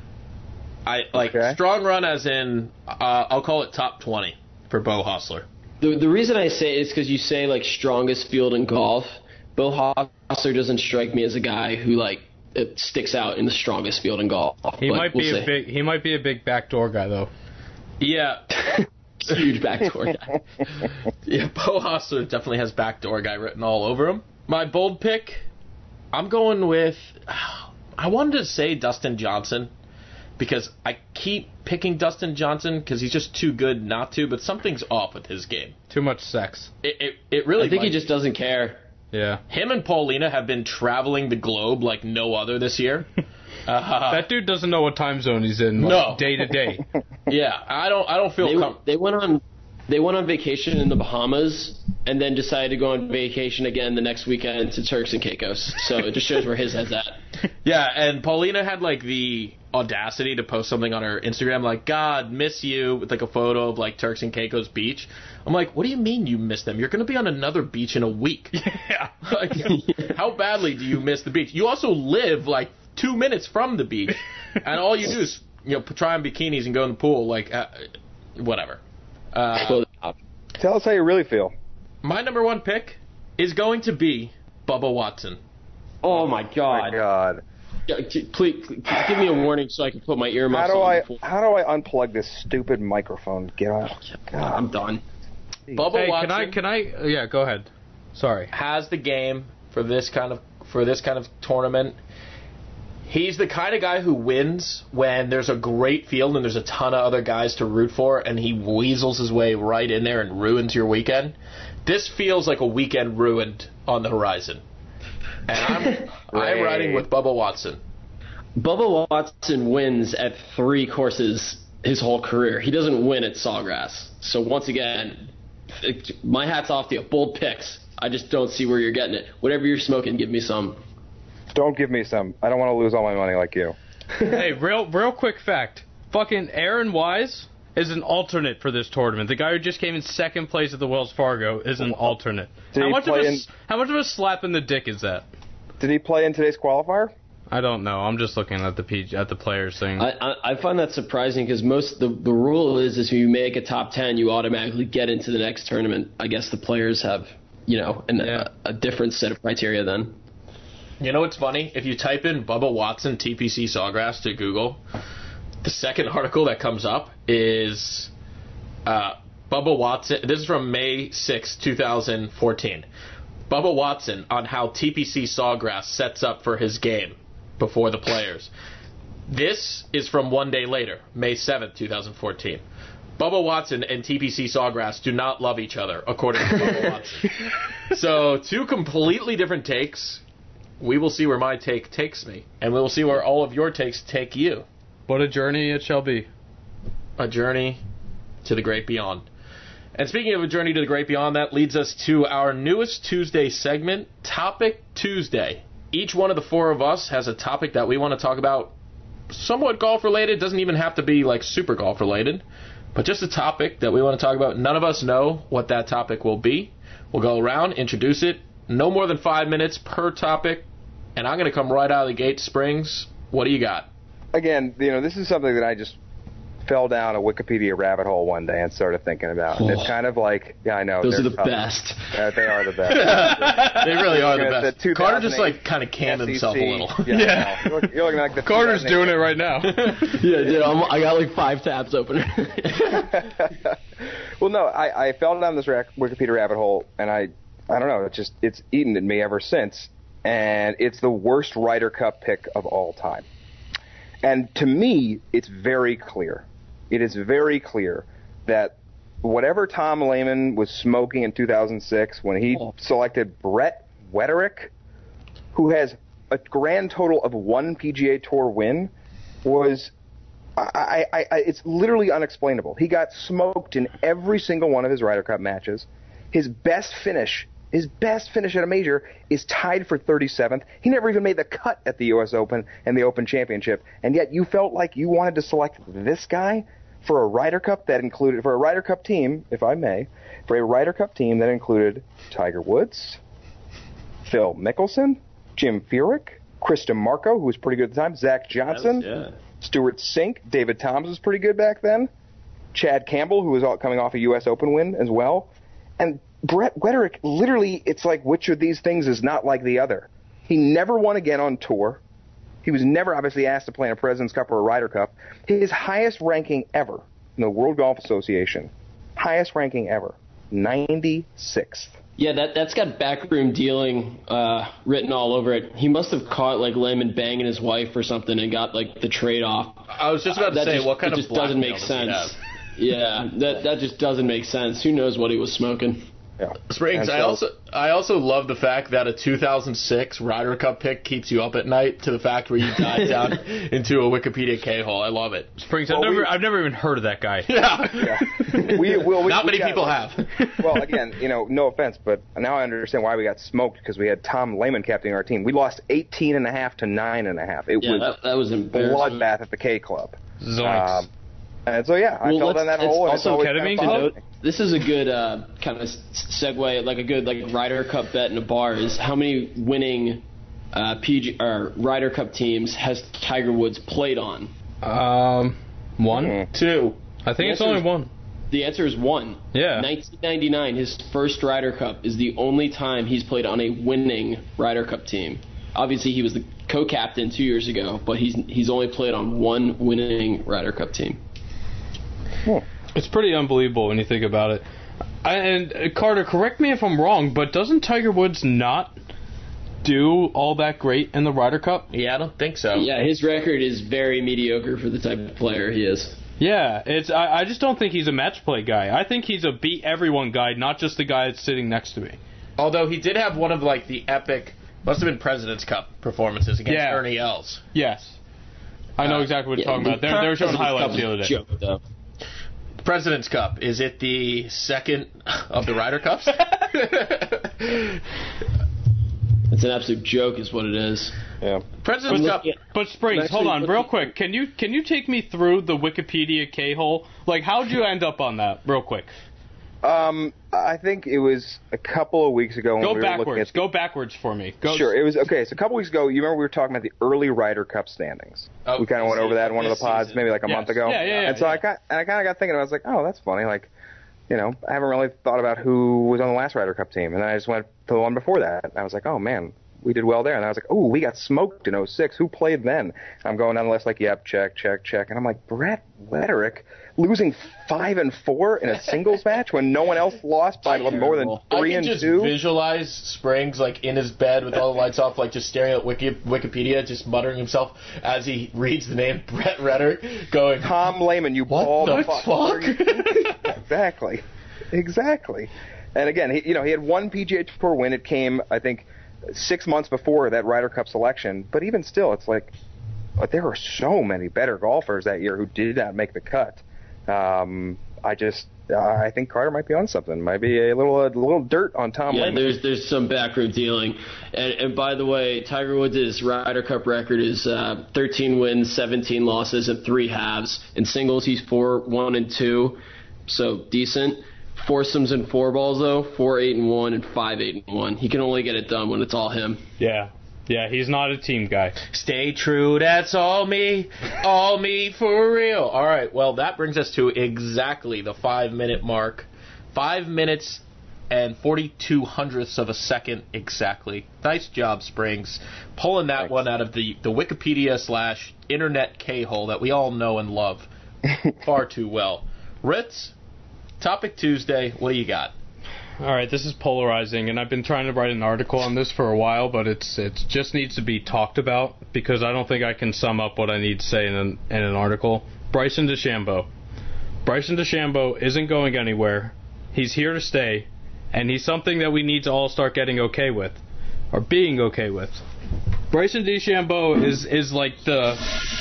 [SPEAKER 1] Strong run as in, I'll call it top 20 for Beau Hossler.
[SPEAKER 6] The reason I say it is because you say, like, strongest field in golf. Beau Hossler doesn't strike me as a guy who, like, it sticks out in the strongest field in golf.
[SPEAKER 2] He might be a big backdoor guy though.
[SPEAKER 1] Yeah.
[SPEAKER 6] Huge backdoor guy.
[SPEAKER 1] Yeah, Beau Hossler definitely has backdoor guy written all over him. My bold pick, I'm going with, I wanted to say Dustin Johnson because I keep picking Dustin Johnson because he's just too good not to, but something's off with his game.
[SPEAKER 2] Too much sex.
[SPEAKER 1] It really
[SPEAKER 6] I think he just doesn't care.
[SPEAKER 2] Yeah.
[SPEAKER 1] Him and Paulina have been traveling the globe like no other this year.
[SPEAKER 2] That dude doesn't know what time zone he's in,
[SPEAKER 1] No.
[SPEAKER 2] day to day.
[SPEAKER 1] Yeah, I don't feel
[SPEAKER 6] They went on vacation in the Bahamas and then decided to go on vacation again the next weekend to Turks and Caicos. So it just shows where his head's at.
[SPEAKER 1] Yeah, and Paulina had like the audacity to post something on her Instagram like, God, miss you, with like a photo of like Turks and Caicos beach. I'm like, what do you mean you miss them? You're going to be on another beach in a week.
[SPEAKER 2] Yeah.
[SPEAKER 1] Like, how badly do you miss the beach? You also live like 2 minutes from the beach, and all you do is try on bikinis and go in the pool. Like, whatever.
[SPEAKER 5] Tell us how you really feel.
[SPEAKER 1] My number one pick is going to be Bubba Watson.
[SPEAKER 6] Oh my God!
[SPEAKER 5] My God.
[SPEAKER 6] Please give me a warning so I can put my earmuffs on.
[SPEAKER 5] How do I unplug this stupid microphone? Get off. God.
[SPEAKER 6] I'm done.
[SPEAKER 1] Bubba Watson.
[SPEAKER 2] Can I? Yeah, go ahead. Sorry.
[SPEAKER 1] Has the game for this kind of tournament. He's the kind of guy who wins when there's a great field and there's a ton of other guys to root for, and he weasels his way right in there and ruins your weekend. This feels like a weekend ruined on the horizon. And I'm riding with Bubba Watson.
[SPEAKER 6] Bubba Watson wins at 3 courses his whole career. He doesn't win at Sawgrass. So once again, my hat's off to you. Bold picks. I just don't see where you're getting it. Whatever you're smoking, give me some.
[SPEAKER 5] Don't give me some. I don't want to lose all my money like you.
[SPEAKER 2] Hey, real quick fact. Fucking Aaron Wise is an alternate for this tournament. The guy who just came in second place at the Wells Fargo is an alternate. How much of a slap in the dick is that?
[SPEAKER 5] Did he play in today's qualifier?
[SPEAKER 2] I don't know. I'm just looking at the players thing.
[SPEAKER 6] I find that surprising because the rule is if you make a top 10, you automatically get into the next tournament. I guess the players have, a different set of criteria then.
[SPEAKER 1] You know what's funny? If you type in Bubba Watson TPC Sawgrass to Google, the second article that comes up is Bubba Watson. This is from May 6, 2014. Bubba Watson on how TPC Sawgrass sets up for his game before the players. This is from one day later, May 7th, 2014. Bubba Watson and TPC Sawgrass do not love each other, according to Bubba Watson. So, 2 completely different takes. We will see where my take takes me, and we will see where all of your takes take you.
[SPEAKER 2] What a journey it shall be.
[SPEAKER 1] A journey to the great beyond. And speaking of a journey to the great beyond, that leads us to our newest Tuesday segment, Topic Tuesday. Each one of the 4 of us has a topic that we want to talk about, somewhat golf-related. Doesn't even have to be, super golf-related, but just a topic that we want to talk about. None of us know what that topic will be. We'll go around, introduce it. No more than 5 minutes per topic, and I'm going to come right out of the gate. Springs, what do you got?
[SPEAKER 5] Again, this is something that I just fell down a Wikipedia rabbit hole one day and started thinking about. Oh. It's kind of like, I know.
[SPEAKER 6] Those are the best.
[SPEAKER 5] They are the best.
[SPEAKER 1] They really are the best. Carter just, kind of canned himself a little.
[SPEAKER 5] Yeah. You're looking like the
[SPEAKER 2] Carter's doing it right now.
[SPEAKER 6] Yeah, dude, I got 5 tabs open.
[SPEAKER 5] Well, no, I fell down this Wikipedia rabbit hole, and I don't know, it's eaten at me ever since, and it's the worst Ryder Cup pick of all time. And to me, it's very clear. It is very clear that whatever Tom Lehman was smoking in 2006 when he selected Brett Wetterick, who has a grand total of 1 PGA Tour win, was it's literally unexplainable. He got smoked in every single one of his Ryder Cup matches. His best finish at a major is tied for 37th. He never even made the cut at the U.S. Open and the Open Championship, and yet you felt like you wanted to select this guy for a Ryder Cup for a Ryder Cup team, if I may, for a Ryder Cup team that included Tiger Woods, Phil Mickelson, Jim Furyk, Chris DeMarco, who was pretty good at the time, Zach Johnson, Stuart Sink, David Toms was pretty good back then, Chad Campbell, who was coming off a U.S. Open win as well, and Brett Wetterick, literally, it's like which of these things is not like the other. He never won again on tour. He was never obviously asked to play in a President's Cup or a Ryder Cup. His highest ranking ever in the World Golf Association, highest ranking ever, 96th.
[SPEAKER 6] Yeah, that's got backroom dealing written all over it. He must have caught Lehman banging his wife or something and got the trade off.
[SPEAKER 1] I was just about to say, what kind of blackmail
[SPEAKER 6] doesn't make sense. Yeah, that just doesn't make sense. Who knows what he was smoking?
[SPEAKER 5] Yeah.
[SPEAKER 1] Springs, I also love the fact that a 2006 Ryder Cup pick keeps you up at night to the fact where you dive down into a Wikipedia K-hole. I love it.
[SPEAKER 2] Springs, I've never even heard of that guy.
[SPEAKER 1] Yeah. Not many people have.
[SPEAKER 5] Well, again, no offense, but now I understand why we got smoked, because we had Tom Lehman captaining our team. We lost 18.5 to 9.5.
[SPEAKER 6] That was embarrassing.
[SPEAKER 5] Bloodbath at the K Club.
[SPEAKER 2] Zoinks.
[SPEAKER 5] And so, I fell down that hole.
[SPEAKER 6] Also, ketamine to note, this is a good kind of segue, a good Ryder Cup bet in a bar, is how many winning Ryder Cup teams has Tiger Woods played on?
[SPEAKER 2] 1?
[SPEAKER 1] 2.
[SPEAKER 2] I think it's only 1.
[SPEAKER 6] The answer is 1.
[SPEAKER 2] Yeah.
[SPEAKER 6] 1999, his first Ryder Cup, is the only time he's played on a winning Ryder Cup team. Obviously, he was the co-captain 2 years ago, but he's only played on 1 winning Ryder Cup team.
[SPEAKER 2] It's pretty unbelievable when you think about it. And Carter, correct me if I'm wrong, but doesn't Tiger Woods not do all that great in the Ryder Cup?
[SPEAKER 1] Yeah, I don't think so.
[SPEAKER 6] Yeah, his record is very mediocre for the type of player he is.
[SPEAKER 2] Yeah, I just don't think he's a match play guy. I think he's a beat everyone guy, not just the guy that's sitting next to me.
[SPEAKER 1] Although he did have one of the epic, must have been President's Cup performances against Ernie Els.
[SPEAKER 2] Yes. I know exactly what you're talking about. They're showing highlights the other day.
[SPEAKER 6] Joke, though.
[SPEAKER 1] President's Cup, is it the second of the Ryder Cups?
[SPEAKER 6] It's an absolute joke, is what it is.
[SPEAKER 5] Yeah.
[SPEAKER 1] President's Cup.
[SPEAKER 2] But Springs, hold on, real quick. Can you take me through the Wikipedia K-hole? Like, how'd you end up on that, real quick?
[SPEAKER 5] I think it was a couple of weeks ago. When
[SPEAKER 2] Go backwards for me.
[SPEAKER 5] Sure. It was okay. So a couple weeks ago, you remember we were talking about the early Ryder Cup standings.
[SPEAKER 1] Oh,
[SPEAKER 5] we kind of went over that in one of the pods, maybe like a month ago.
[SPEAKER 2] Yeah.
[SPEAKER 5] And so I kind of got thinking. I was like, oh, that's funny. Like, I haven't really thought about who was on the last Ryder Cup team, and then I just went to the one before that. And I was like, oh man, we did well there. And I was like, oh, we got smoked in 06. Who played then? And I'm going down the list like, yep, check. And I'm like, Brett Wetterick losing 5-4 in a singles match when no one else lost by more than 3-2.
[SPEAKER 1] I can just visualize Springs like in his bed with all the lights off, like just staring at Wikipedia, just muttering himself as he reads the name Brett Wetterick, going,
[SPEAKER 5] Tom Lehman, you
[SPEAKER 1] what
[SPEAKER 5] ball
[SPEAKER 1] the fuck?
[SPEAKER 5] Exactly. And again, he had one PGA Tour win. It came, I think, 6 months before that Ryder Cup selection. But even still, it's like, there were so many better golfers that year who did not make the cut. I think Carter might be on something. Might be a little dirt on Tom Lehman.
[SPEAKER 6] There's some backroom dealing. And by the way, Tiger Woods' Ryder Cup record is 13 wins, 17 losses, and 3 halves. In singles, he's 4-1-2, so decent. Foursomes and 4-balls, though, 4-8-1 and 5-8-1. He can only get it done when it's all him.
[SPEAKER 2] Yeah, he's not a team guy.
[SPEAKER 1] Stay true, that's all me for real. All right, well, that brings us to exactly the 5-minute mark. 5 minutes and 42/100ths of a second exactly. Nice job, Springs. Pulling that one out of the Wikipedia/internet K-hole that we all know and love far too well. Ritz, Topic Tuesday, what do you got?
[SPEAKER 2] All right, this is polarizing, and I've been trying to write an article on this for a while, but it just needs to be talked about because I don't think I can sum up what I need to say in an article. Bryson DeChambeau. Bryson DeChambeau isn't going anywhere. He's here to stay, and he's something that we need to all start getting okay with, or being okay with. Bryson DeChambeau is like the...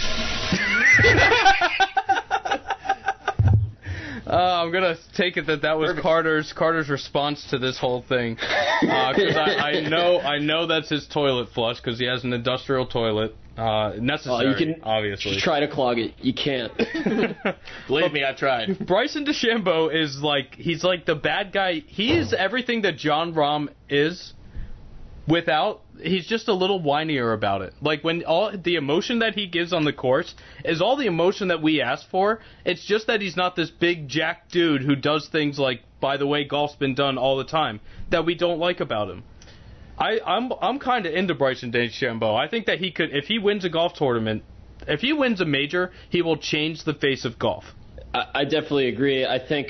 [SPEAKER 2] I'm gonna take it that was Carter's response to this whole thing, because I know that's his toilet flush because he has an industrial toilet. Necessary,
[SPEAKER 6] you can
[SPEAKER 2] obviously
[SPEAKER 6] try to clog it. You can't.
[SPEAKER 1] Believe me, I've tried.
[SPEAKER 2] Bryson DeChambeau he's like the bad guy. He is everything that Jon Rahm is. He's just a little whinier about it. Like, when all the emotion that he gives on the course is all the emotion that we ask for, it's just that he's not this big jack dude who does things like, by the way, golf's been done all the time, that we don't like about him. I'm kind of into Bryson DeChambeau. I think that he could, if he wins a golf tournament, if he wins a major, he will change the face of golf.
[SPEAKER 6] I definitely agree. I think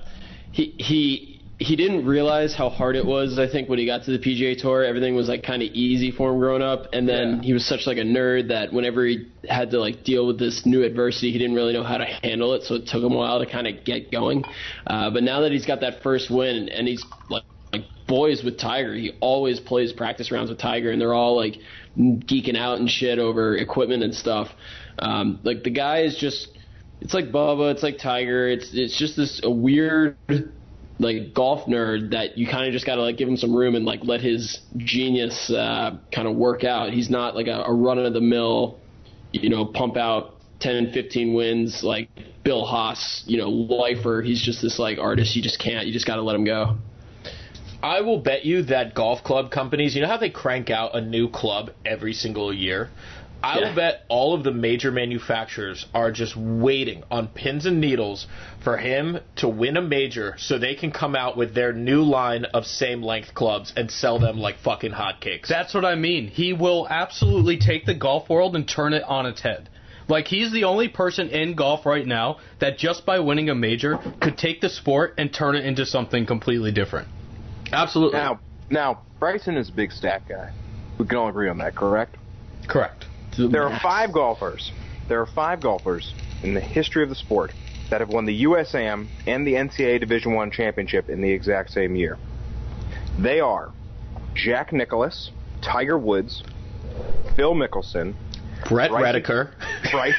[SPEAKER 6] he didn't realize how hard it was. I think when he got to the PGA Tour, everything was like kind of easy for him growing up, and then he was such like a nerd that whenever he had to like deal with this new adversity, he didn't really know how to handle it. So it took him a while to kind of get going. But now that he's got that first win and he's like boys with Tiger, he always plays practice rounds with Tiger, and they're all like geeking out and shit over equipment and stuff. Like the guy is just, it's like Bubba, it's like Tiger. It's just this a weird like golf nerd that you kind of just got to like give him some room and like let his genius kind of work out. He's not like a run of the mill, pump out 10 and 15 wins like Bill Haas, lifer. He's just this like artist. You just got to let him go.
[SPEAKER 1] I will bet you that golf club companies, you know how they crank out a new club every single year? I will bet all of the major manufacturers are just waiting on pins and needles for him to win a major so they can come out with their new line of same-length clubs and sell them like fucking hotcakes.
[SPEAKER 2] That's what I mean. He will absolutely take the golf world and turn it on its head. Like, he's the only person in golf right now that just by winning a major could take the sport and turn it into something completely different.
[SPEAKER 1] Absolutely.
[SPEAKER 4] Now, Bryson is a big stat guy. We can all agree on that, correct?
[SPEAKER 2] Correct.
[SPEAKER 4] There are 5 golfers. There are 5 golfers in the history of the sport that have won the USAM and the NCAA Division I championship in the exact same year. They are Jack Nicklaus, Tiger Woods, Phil Mickelson,
[SPEAKER 1] Brett Rediker.
[SPEAKER 4] Right.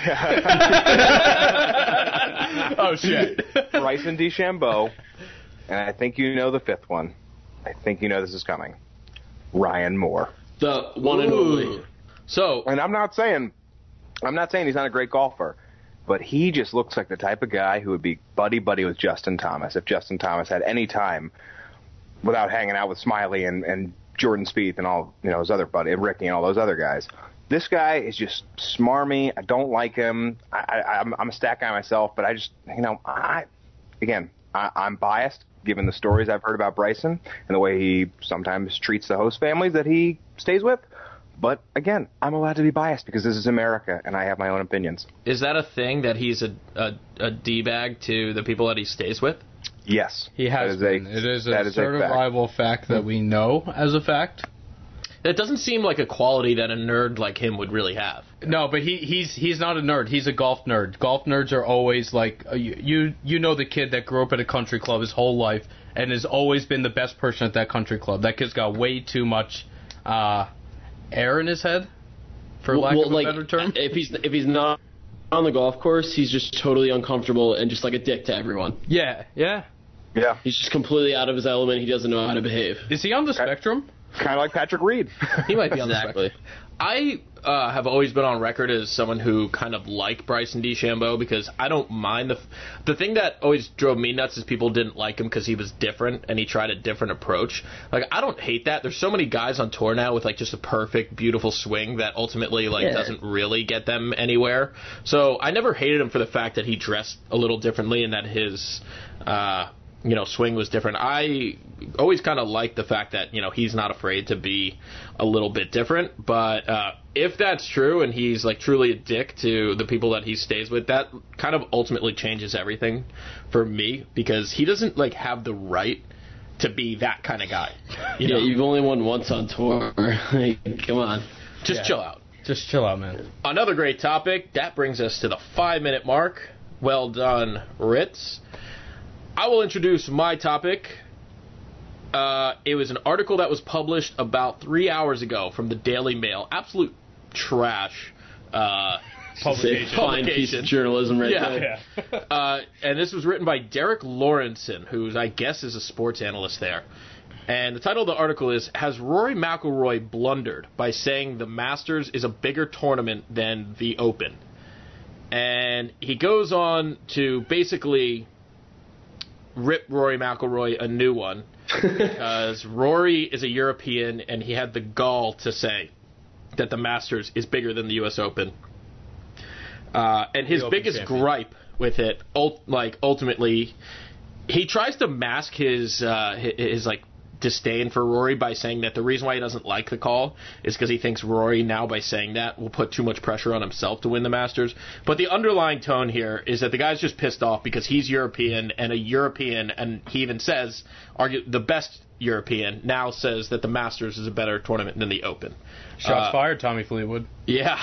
[SPEAKER 2] Oh, shit.
[SPEAKER 4] Bryson DeChambeau. And I think you know the fifth one. I think you know this is coming. Ryan Moore.
[SPEAKER 6] The one and only.
[SPEAKER 1] So,
[SPEAKER 4] And I'm not saying he's not a great golfer, but he just looks like the type of guy who would be buddy-buddy with Justin Thomas if Justin Thomas had any time without hanging out with Smiley and Jordan Spieth and all, his other buddy, Ricky and all those other guys. This guy is just smarmy. I don't like him. I'm a stat guy myself, but I just, I'm biased given the stories I've heard about Bryson and the way he sometimes treats the host families that he stays with. But again, I'm allowed to be biased because this is America and I have my own opinions.
[SPEAKER 1] is that a thing that he's a D-bag to the people that he stays with?
[SPEAKER 4] Yes.
[SPEAKER 2] He has been. It is a certifiable fact that we know as a fact.
[SPEAKER 1] It doesn't seem like a quality that a nerd like him would really have.
[SPEAKER 2] No, but he's not a nerd. He's a golf nerd. Golf nerds are always like you know the kid that grew up at a country club his whole life and has always been the best person at that country club. That kid's got way too much air in his head, for lack of a better term.
[SPEAKER 6] If he's not on the golf course, he's just totally uncomfortable and just like a dick to everyone.
[SPEAKER 2] Yeah.
[SPEAKER 6] He's just completely out of his element. He doesn't know how to behave.
[SPEAKER 2] Is he on the spectrum?
[SPEAKER 4] Kind of like Patrick Reed.
[SPEAKER 1] He might be on the spectrum. I have always been on record as someone who kind of liked Bryson DeChambeau because I don't mind the thing that always drove me nuts is people didn't like him because he was different and he tried a different approach. Like, I don't hate that. There's so many guys on tour now with like just a perfect, beautiful swing that ultimately doesn't really get them anywhere. So I never hated him for the fact that he dressed a little differently and that his swing was different. I always kind of liked the fact that, he's not afraid to be a little bit different. But if that's true and he's, like, truly a dick to the people that he stays with, that kind of ultimately changes everything for me because he doesn't, like, have the right to be that kind of guy. You know?
[SPEAKER 6] You've only won once on tour. Like, come on.
[SPEAKER 1] Just chill out.
[SPEAKER 2] Just chill out, man.
[SPEAKER 1] Another great topic. That brings us to the 5-minute mark. Well done, Ritz. I will introduce my topic. It was an article that was published about 3 hours ago from the Daily Mail. Absolute trash
[SPEAKER 6] Publication. Fine piece of journalism right there.
[SPEAKER 2] Yeah.
[SPEAKER 1] And this was written by Derek Lawrenson, who I guess is a sports analyst there. And the title of the article is, Has Rory McIlroy blundered by saying the Masters is a bigger tournament than the Open? And he goes on to basically rip Rory McIlroy a new one because Rory is a European and he had the gall to say that the Masters is bigger than the U.S. Open. And his biggest gripe with it, ultimately, he tries to mask his disdain for Rory by saying that the reason why he doesn't like the call is because he thinks Rory, now by saying that, will put too much pressure on himself to win the Masters. But the underlying tone here is that the guy's just pissed off because he's European, and a European, and he even says, the best European, now says that the Masters is a better tournament than the Open.
[SPEAKER 2] Shots fired, Tommy Fleetwood.
[SPEAKER 1] Yeah.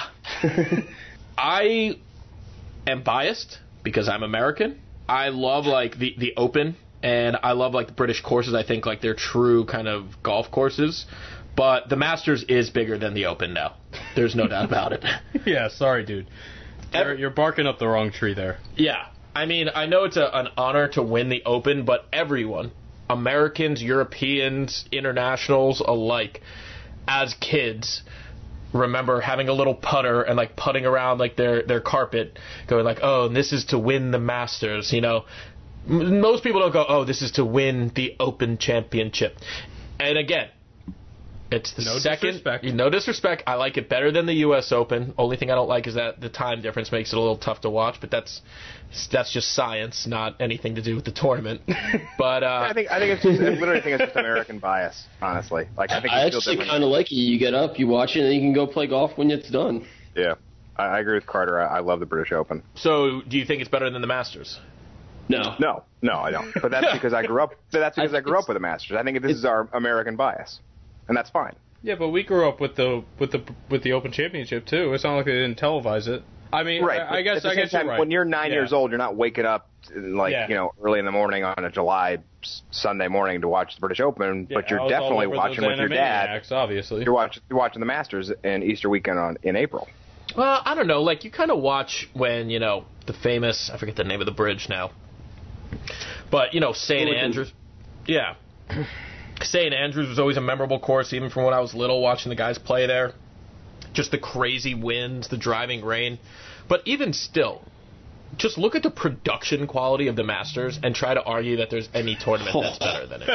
[SPEAKER 1] I am biased because I'm American. I love, the Open. And I love, the British courses. I think, they're true kind of golf courses. But the Masters is bigger than the Open now. There's no doubt about it.
[SPEAKER 2] Yeah, sorry, dude. You're barking up the wrong tree there.
[SPEAKER 1] Yeah. I mean, I know it's an honor to win the Open, but everyone, Americans, Europeans, internationals alike, as kids, remember having a little putter and, putting around, their carpet, going oh, this is to win the Masters, Most people don't go, oh, this is to win the Open Championship. And again, it's the no disrespect. I like it better than the U.S. Open. Only thing I don't like is that the time difference makes it a little tough to watch, but that's just science, not anything to do with the tournament. But
[SPEAKER 4] I literally think it's just American bias, honestly. I
[SPEAKER 6] actually kind of like it. You get up, you watch it, and then you can go play golf when it's done.
[SPEAKER 4] Yeah, I agree with Carter. I love the British Open.
[SPEAKER 1] So, do you think it's better than the Masters?
[SPEAKER 6] No,
[SPEAKER 4] I don't. But that's because I grew up. I grew up with the Masters. I think this is our American bias, and that's fine.
[SPEAKER 2] Yeah, but we grew up with the Open Championship too. It's not like they didn't televise it. I mean,
[SPEAKER 4] right.
[SPEAKER 2] I guess you're right.
[SPEAKER 4] When you're 9 years old, you're not waking up early in the morning on a July Sunday morning to watch the British Open, but you're definitely watching with your dad.
[SPEAKER 2] Obviously,
[SPEAKER 4] you're watching the Masters in Easter weekend in April.
[SPEAKER 1] Well, I don't know. Like, you kind of watch when, the famous, I forget the name of the bridge now, but, St. Andrews. Yeah. St. Andrews was always a memorable course, even from when I was little, watching the guys play there. Just the crazy winds, the driving rain. But even still, just look at the production quality of the Masters and try to argue that there's any tournament that's better than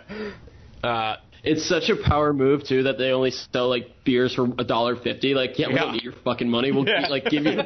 [SPEAKER 1] it.
[SPEAKER 6] It's such a power move too that they only sell like beers for $1.50. Like, we don't need your fucking money. We'll give you the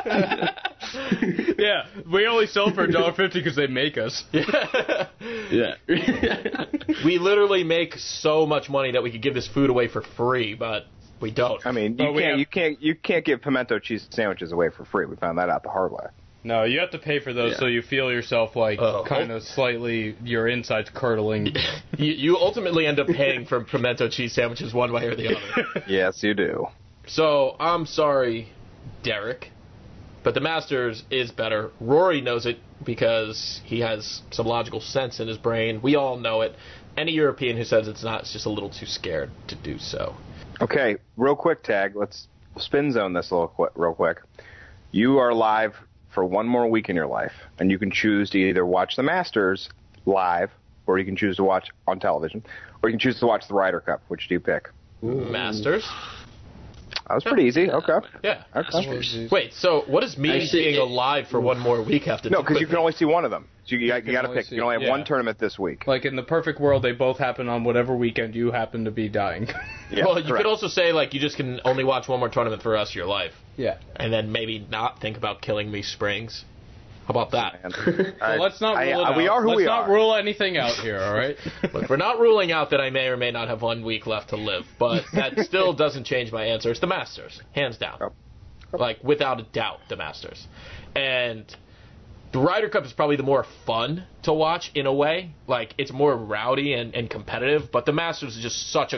[SPEAKER 6] beer.
[SPEAKER 2] Yeah, we only sell for $1.50 because they make us.
[SPEAKER 6] Yeah.
[SPEAKER 1] We literally make so much money that we could give this food away for free, but we don't.
[SPEAKER 4] I mean, you can't give pimento cheese sandwiches away for free. We found that out the hard way.
[SPEAKER 2] No, you have to pay for those, so you feel yourself like kind of slightly, your insides curdling.
[SPEAKER 1] You ultimately end up paying for pimento cheese sandwiches one way or the other.
[SPEAKER 4] Yes, you do.
[SPEAKER 1] So, I'm sorry, Derek, but the Masters is better. Rory knows it because he has some logical sense in his brain. We all know it. Any European who says it's not is just a little too scared to do so.
[SPEAKER 4] Okay, real quick, Tag. Let's spin zone this real quick. You are live for one more week in your life, and you can choose to either watch the Masters live, or you can choose to watch on television, or you can choose to watch the Ryder Cup. Which do you pick?
[SPEAKER 1] Masters?
[SPEAKER 4] That was pretty easy. Okay.
[SPEAKER 1] Yeah.
[SPEAKER 4] Okay.
[SPEAKER 1] Wait, so what does me being alive for one more week have to do?
[SPEAKER 4] No, because you can only see one of them. So you got to pick. You can only have one tournament this week.
[SPEAKER 2] Like, in the perfect world, they both happen on whatever weekend you happen to be dying.
[SPEAKER 4] Yeah,
[SPEAKER 1] well, you could also say, like, you just can only watch one more tournament for the rest of your life.
[SPEAKER 2] Yeah.
[SPEAKER 1] And then maybe not think about Killing Me Springs. How about that?
[SPEAKER 2] Well, let's not rule it out.
[SPEAKER 4] We are who we are.
[SPEAKER 2] Let's not rule anything out here, all right?
[SPEAKER 1] Look, we're not ruling out that I may or may not have 1 week left to live, but that still doesn't change my answer. It's the Masters, hands down. Like, without a doubt, the Masters. And the Ryder Cup is probably the more fun to watch in a way. Like, it's more rowdy and competitive, but the Masters is just such a...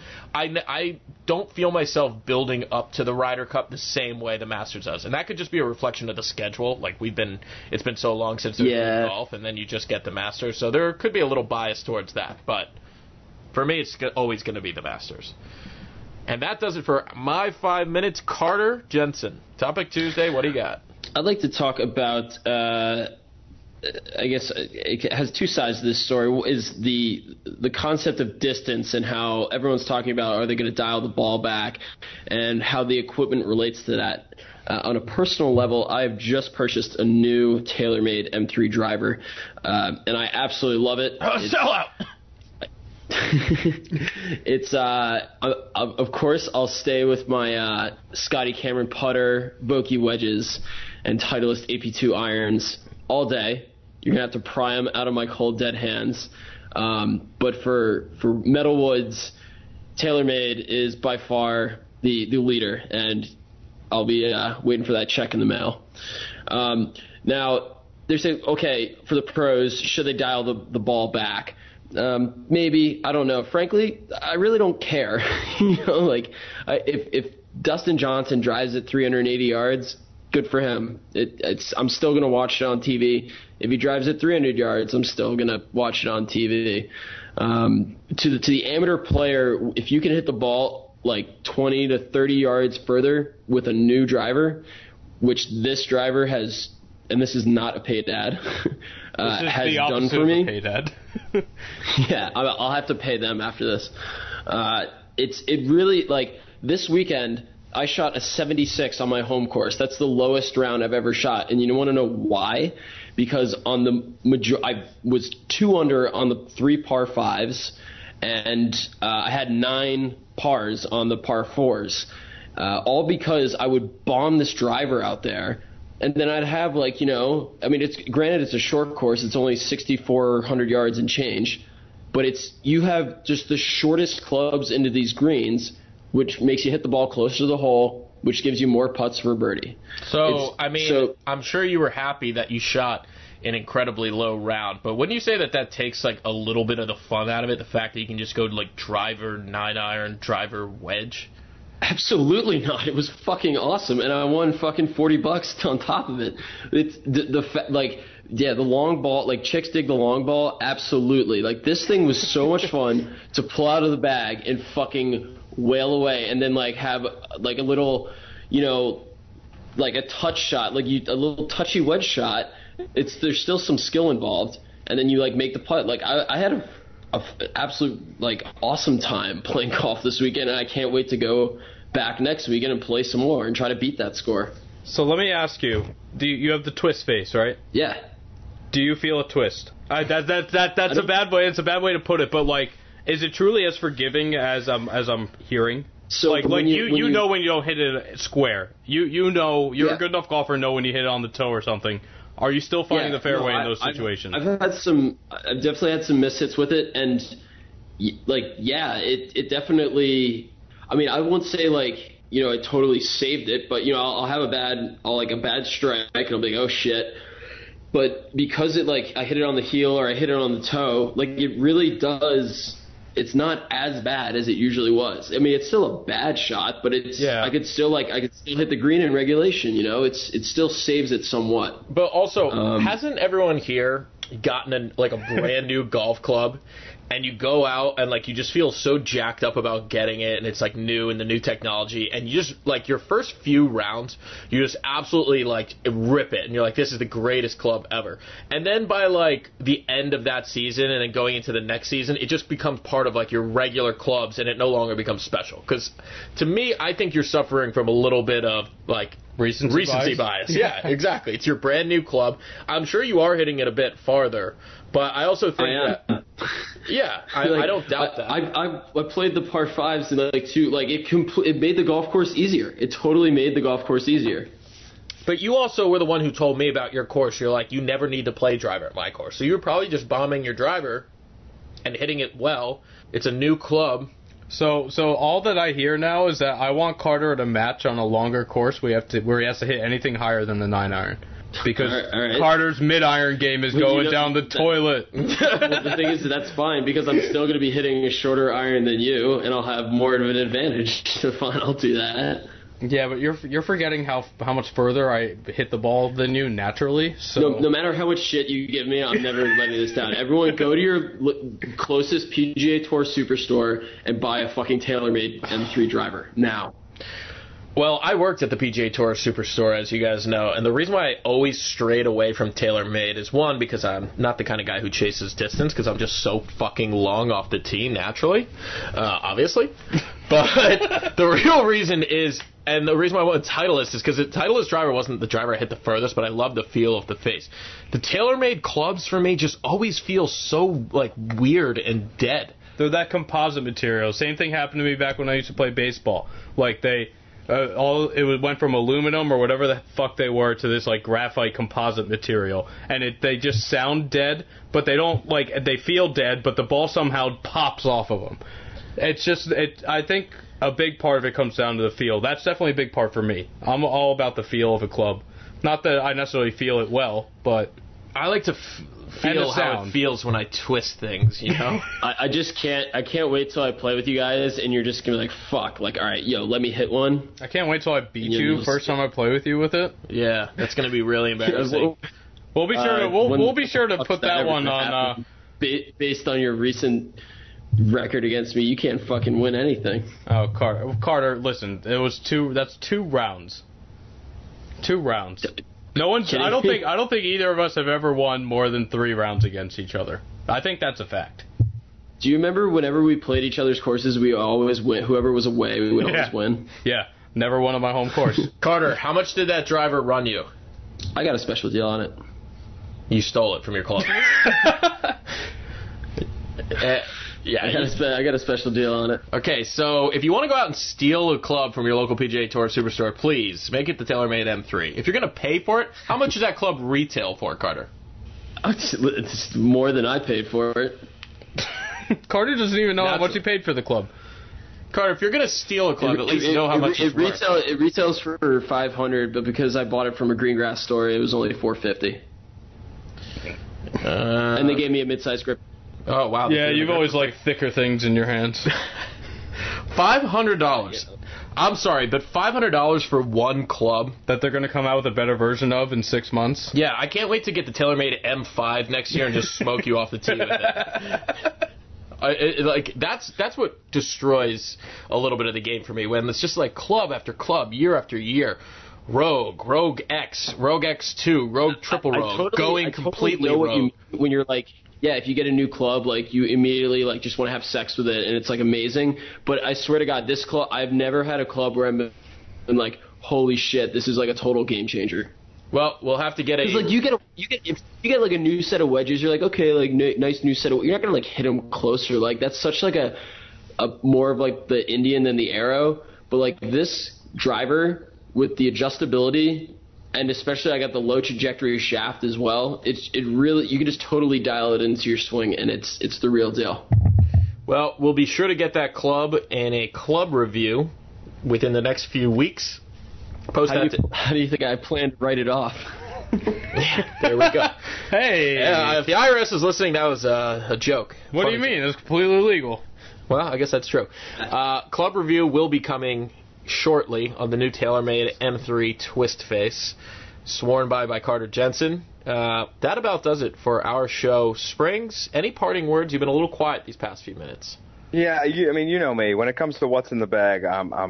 [SPEAKER 1] I don't feel myself building up to the Ryder Cup the same way the Masters does. And that could just be a reflection of the schedule. Like, it's been so long since there's been golf, and then you just get the Masters. So there could be a little bias towards that. But for me, it's always going to be the Masters. And that does it for my 5 minutes. Carter Jensen, Topic Tuesday, what do you got?
[SPEAKER 6] I'd like to talk about, I guess it has two sides to this story, is the concept of distance and how everyone's talking about, are they going to dial the ball back, and how the equipment relates to that. On a personal level, I've just purchased a new TaylorMade M3 driver, and I absolutely love it.
[SPEAKER 1] Sell out!
[SPEAKER 6] It's of course I'll stay with my Scotty Cameron putter, Vokey wedges, and Titleist AP2 irons all day. You're gonna have to pry them out of my cold dead hands. But for metalwoods, TaylorMade is by far the leader, and I'll be waiting for that check in the mail. Now they're saying, okay, for the pros, should they dial the ball back? Maybe, I don't know. Frankly, I really don't care. If Dustin Johnson drives it 380 yards, good for him. I'm still going to watch it on TV. If he drives it 300 yards, I'm still going to watch it on TV. To the amateur player, if you can hit the ball like 20 to 30 yards further with a new driver, which this driver has, and this is not a paid ad, has done for me.
[SPEAKER 2] Paid ad.
[SPEAKER 6] Yeah, I'll have to pay them after this. It really, like, this weekend I shot a 76 on my home course. That's the lowest round I've ever shot, and you want to know why? Because on I was 2 under on the 3 par 5s, and I had 9 pars on the par 4s, all because I would bomb this driver out there. And then I'd have, like, it's a short course. It's only 6,400 yards and change. But you have just the shortest clubs into these greens, which makes you hit the ball closer to the hole, which gives you more putts for a birdie.
[SPEAKER 1] So, I'm sure you were happy that you shot an incredibly low round. But wouldn't you say that takes, like, a little bit of the fun out of it, the fact that you can just go to, like, driver, 9-iron, driver, wedge?
[SPEAKER 6] Absolutely not. It was fucking awesome, and I won fucking $40 on top of it. It's the long ball, like, chicks dig the long ball. Absolutely. Like, this thing was so much fun to pull out of the bag and fucking wail away, and then, like, have, like, a little, like a touch shot, like a little touchy wedge shot, there's still some skill involved, and then you like make the putt. Like I had a absolute like awesome time playing golf this weekend, and I can't wait to go back next weekend and play some more and try to beat that score.
[SPEAKER 2] So let me ask you: you have the twist face, right?
[SPEAKER 6] Yeah.
[SPEAKER 2] Do you feel a twist? That's a bad way. It's a bad way to put it, but like, is it truly as forgiving as I'm hearing?
[SPEAKER 6] So
[SPEAKER 2] like you know when you don't hit it square. You know you're a good enough golfer to know when you hit it on the toe or something. Are you still finding the fairway in those situations?
[SPEAKER 6] I've definitely had some mishits with it, and it definitely. I mean, I won't say like it totally saved it, but I'll have a bad strike and I'll be like, oh shit. But because I hit it on the heel or I hit it on the toe, like it really does. It's not as bad as it usually was. I mean, it's still a bad shot, but I could still hit the green in regulation. It still saves it somewhat.
[SPEAKER 1] But also, hasn't everyone here gotten a brand new golf club? And you go out and you just feel so jacked up about getting it, and it's new and the new technology, and you just your first few rounds, you just absolutely rip it, and you're like, this is the greatest club ever. And then by the end of that season and then going into the next season, it just becomes part of your regular clubs, and it no longer becomes special. Because to me, I think you're suffering from a little bit of recency bias. Yeah, exactly. It's your brand new club. I'm sure you are hitting it a bit farther, but I also think that. Yeah, I don't doubt that.
[SPEAKER 6] I played the par fives and it made the golf course easier. It totally made the golf course easier.
[SPEAKER 1] But you also were the one who told me about your course. You're like, you never need to play driver at my course. So you were probably just bombing your driver and hitting it well. It's a new club.
[SPEAKER 2] So all that I hear now is that I want Carter at a match on a longer course where he has to hit anything higher than the 9-iron. Because
[SPEAKER 6] all right.
[SPEAKER 2] Carter's mid-iron game is going down the toilet.
[SPEAKER 6] Well, the thing is, that's fine, because I'm still going to be hitting a shorter iron than you, and I'll have more of an advantage. So fine, I'll do that.
[SPEAKER 2] Yeah, but you're forgetting how much further I hit the ball than you naturally. So
[SPEAKER 6] no matter how much shit you give me, I'm never letting this down. Everyone, go to your closest PGA Tour Superstore and buy a fucking TaylorMade M3 driver now.
[SPEAKER 1] Well, I worked at the PGA Tour Superstore, as you guys know, and the reason why I always strayed away from TaylorMade is, one, because I'm not the kind of guy who chases distance, because I'm just so fucking long off the tee naturally, obviously. But the real reason is, and the reason why I went Titleist is because the Titleist driver wasn't the driver I hit the furthest, but I love the feel of the face. The TaylorMade clubs, for me, just always feel so, weird and dead.
[SPEAKER 2] They're that composite material. Same thing happened to me back when I used to play baseball. It went from aluminum or whatever the fuck they were to this graphite composite material, and they just sound dead, but they don't they feel dead, but the ball somehow pops off of them. It's just I think a big part of it comes down to the feel. That's definitely a big part for me. I'm all about the feel of a club. Not that I necessarily feel it well, but
[SPEAKER 1] I like to feel how it feels when I twist things,
[SPEAKER 6] I just can't wait till I play with you guys and you're just gonna be like, fuck, all right, let me hit one.
[SPEAKER 2] I can't wait till I beat you first time I play with you with it.
[SPEAKER 1] Yeah, that's gonna be really embarrassing.
[SPEAKER 2] We'll be sure to put that one on
[SPEAKER 6] based on your recent record against me. You can't fucking win anything.
[SPEAKER 2] Oh, Carter, listen, that's 2 rounds. 2 rounds. No one's. I don't think either of us have ever won more than 3 rounds against each other. I think that's a fact.
[SPEAKER 6] Do you remember whenever we played each other's courses, we always win? Whoever was away, we would always win.
[SPEAKER 2] Yeah, never won on my home course.
[SPEAKER 1] Carter, how much did that driver run you?
[SPEAKER 6] I got a special deal on it.
[SPEAKER 1] You stole it from your club. Yeah,
[SPEAKER 6] I got a special deal on it.
[SPEAKER 1] Okay, so if you want to go out and steal a club from your local PGA Tour Superstore, please make it the TaylorMade M3. If you're going to pay for it, how much does that club retail for, Carter?
[SPEAKER 6] It's more than I paid for it.
[SPEAKER 2] Carter doesn't even know how much he paid for the club.
[SPEAKER 1] Carter, if you're going to steal a club, at least know how much it's worth.
[SPEAKER 6] It retails for $500, but because I bought it from a green grass store, it was only $450. And they gave me a mid-size grip.
[SPEAKER 1] Oh, wow.
[SPEAKER 2] Yeah, you've always liked thicker things in your hands.
[SPEAKER 1] $500. I'm sorry, but $500 for one club
[SPEAKER 2] that they're going to come out with a better version of in 6 months?
[SPEAKER 1] Yeah, I can't wait to get the TaylorMade M5 next year and just smoke you off the tee with it. Like that's what destroys a little bit of the game for me when it's just like club after club, year after year. Rogue X, Rogue X2, Rogue Triple Rogue, going completely rogue.
[SPEAKER 6] What you mean when you're like, yeah, if you get a new club, like you immediately like just want to have sex with it, and it's like amazing. But I swear to God, this club, I've never had a club where I've been like, holy shit, this is like a total game changer.
[SPEAKER 1] Well, we'll have to get
[SPEAKER 6] Because like if you get like a new set of wedges, you're like, okay, like nice new set of. You're not gonna like hit them closer. Like that's such like a more of like the Indian than the Arrow. But like this driver with the adjustability, and especially I got the low trajectory shaft as well. It really, you can just totally dial it into your swing, and it's the real deal.
[SPEAKER 1] Well, we'll be sure to get that club and a club review within the next few weeks.
[SPEAKER 6] How do you think I plan to write it off?
[SPEAKER 1] Yeah, there we go.
[SPEAKER 2] Hey,
[SPEAKER 1] if the IRS is listening, that was a joke.
[SPEAKER 2] What do you mean? It's completely legal.
[SPEAKER 1] Well, I guess that's true. Club review will be coming shortly on the new TaylorMade M3 Twist Face, sworn by Carter Jensen. That about does it for our show. Springs, any parting words? You've been a little quiet these past few minutes.
[SPEAKER 4] Yeah, I mean, you know me. When it comes to what's in the bag,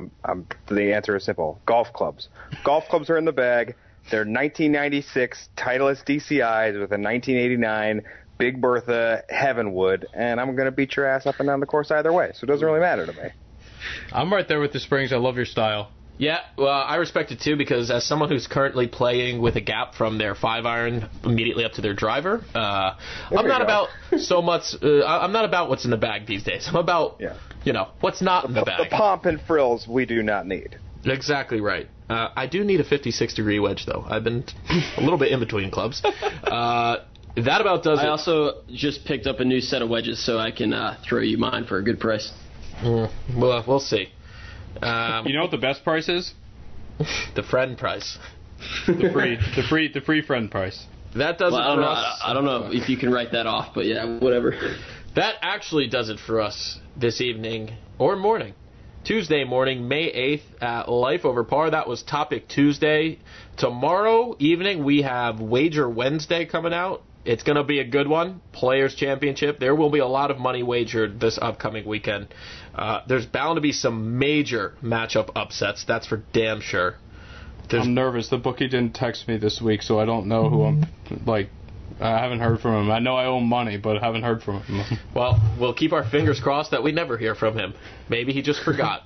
[SPEAKER 4] the answer is simple. Golf clubs. Golf clubs are in the bag. They're 1996 Titleist DCIs with a 1989 Big Bertha Heavenwood, and I'm going to beat your ass up and down the course either way, so it doesn't really matter to me.
[SPEAKER 2] I'm right there with the Springs. I love your style.
[SPEAKER 1] Yeah, well, I respect it too because as someone who's currently playing with a gap from their 5-iron immediately up to their driver, I'm not about so much. I'm not about what's in the bag these days. I'm about what's not in the bag.
[SPEAKER 4] The pomp and frills we do not need.
[SPEAKER 1] Exactly right. I do need a 56-degree wedge though. I've been a little bit in between clubs. That about does it.
[SPEAKER 6] I also just picked up a new set of wedges, so I can throw you mine for a good price.
[SPEAKER 1] Well, we'll see.
[SPEAKER 2] You know what the best price is?
[SPEAKER 1] The friend price.
[SPEAKER 2] The free friend price.
[SPEAKER 1] That does it for us.
[SPEAKER 6] I don't know if you can write that off, but yeah, whatever.
[SPEAKER 1] That actually does it for us this evening or morning. Tuesday morning, May 8th at Life Over Par. That was Topic Tuesday. Tomorrow evening, we have Wager Wednesday coming out. It's going to be a good one. Players' Championship. There will be a lot of money wagered this upcoming weekend. There's bound to be some major matchup upsets. That's for damn sure.
[SPEAKER 2] I'm nervous. The bookie didn't text me this week, so I don't know who I'm like. I haven't heard from him. I know I owe him money, but I haven't heard from him.
[SPEAKER 1] Well, we'll keep our fingers crossed that we never hear from him. Maybe he just forgot.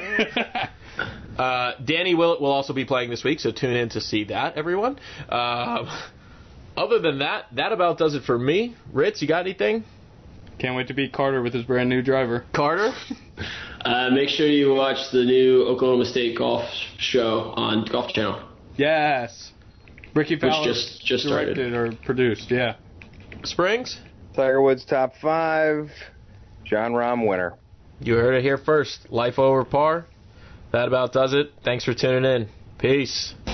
[SPEAKER 1] Danny Willett will also be playing this week, so tune in to see that, everyone. Other than that about does it for me. Ritz, you got anything?
[SPEAKER 2] Can't wait to beat Carter with his brand new driver.
[SPEAKER 1] Carter?
[SPEAKER 6] Make sure you watch the new Oklahoma State golf show on Golf Channel.
[SPEAKER 2] Yes. Ricky Fowler
[SPEAKER 6] just
[SPEAKER 2] directed
[SPEAKER 6] started.
[SPEAKER 2] or produced, yeah.
[SPEAKER 1] Springs?
[SPEAKER 4] Tiger Woods top 5, Jon Rahm winner.
[SPEAKER 1] You heard it here first. Life Over Par. That about does it. Thanks for tuning in. Peace.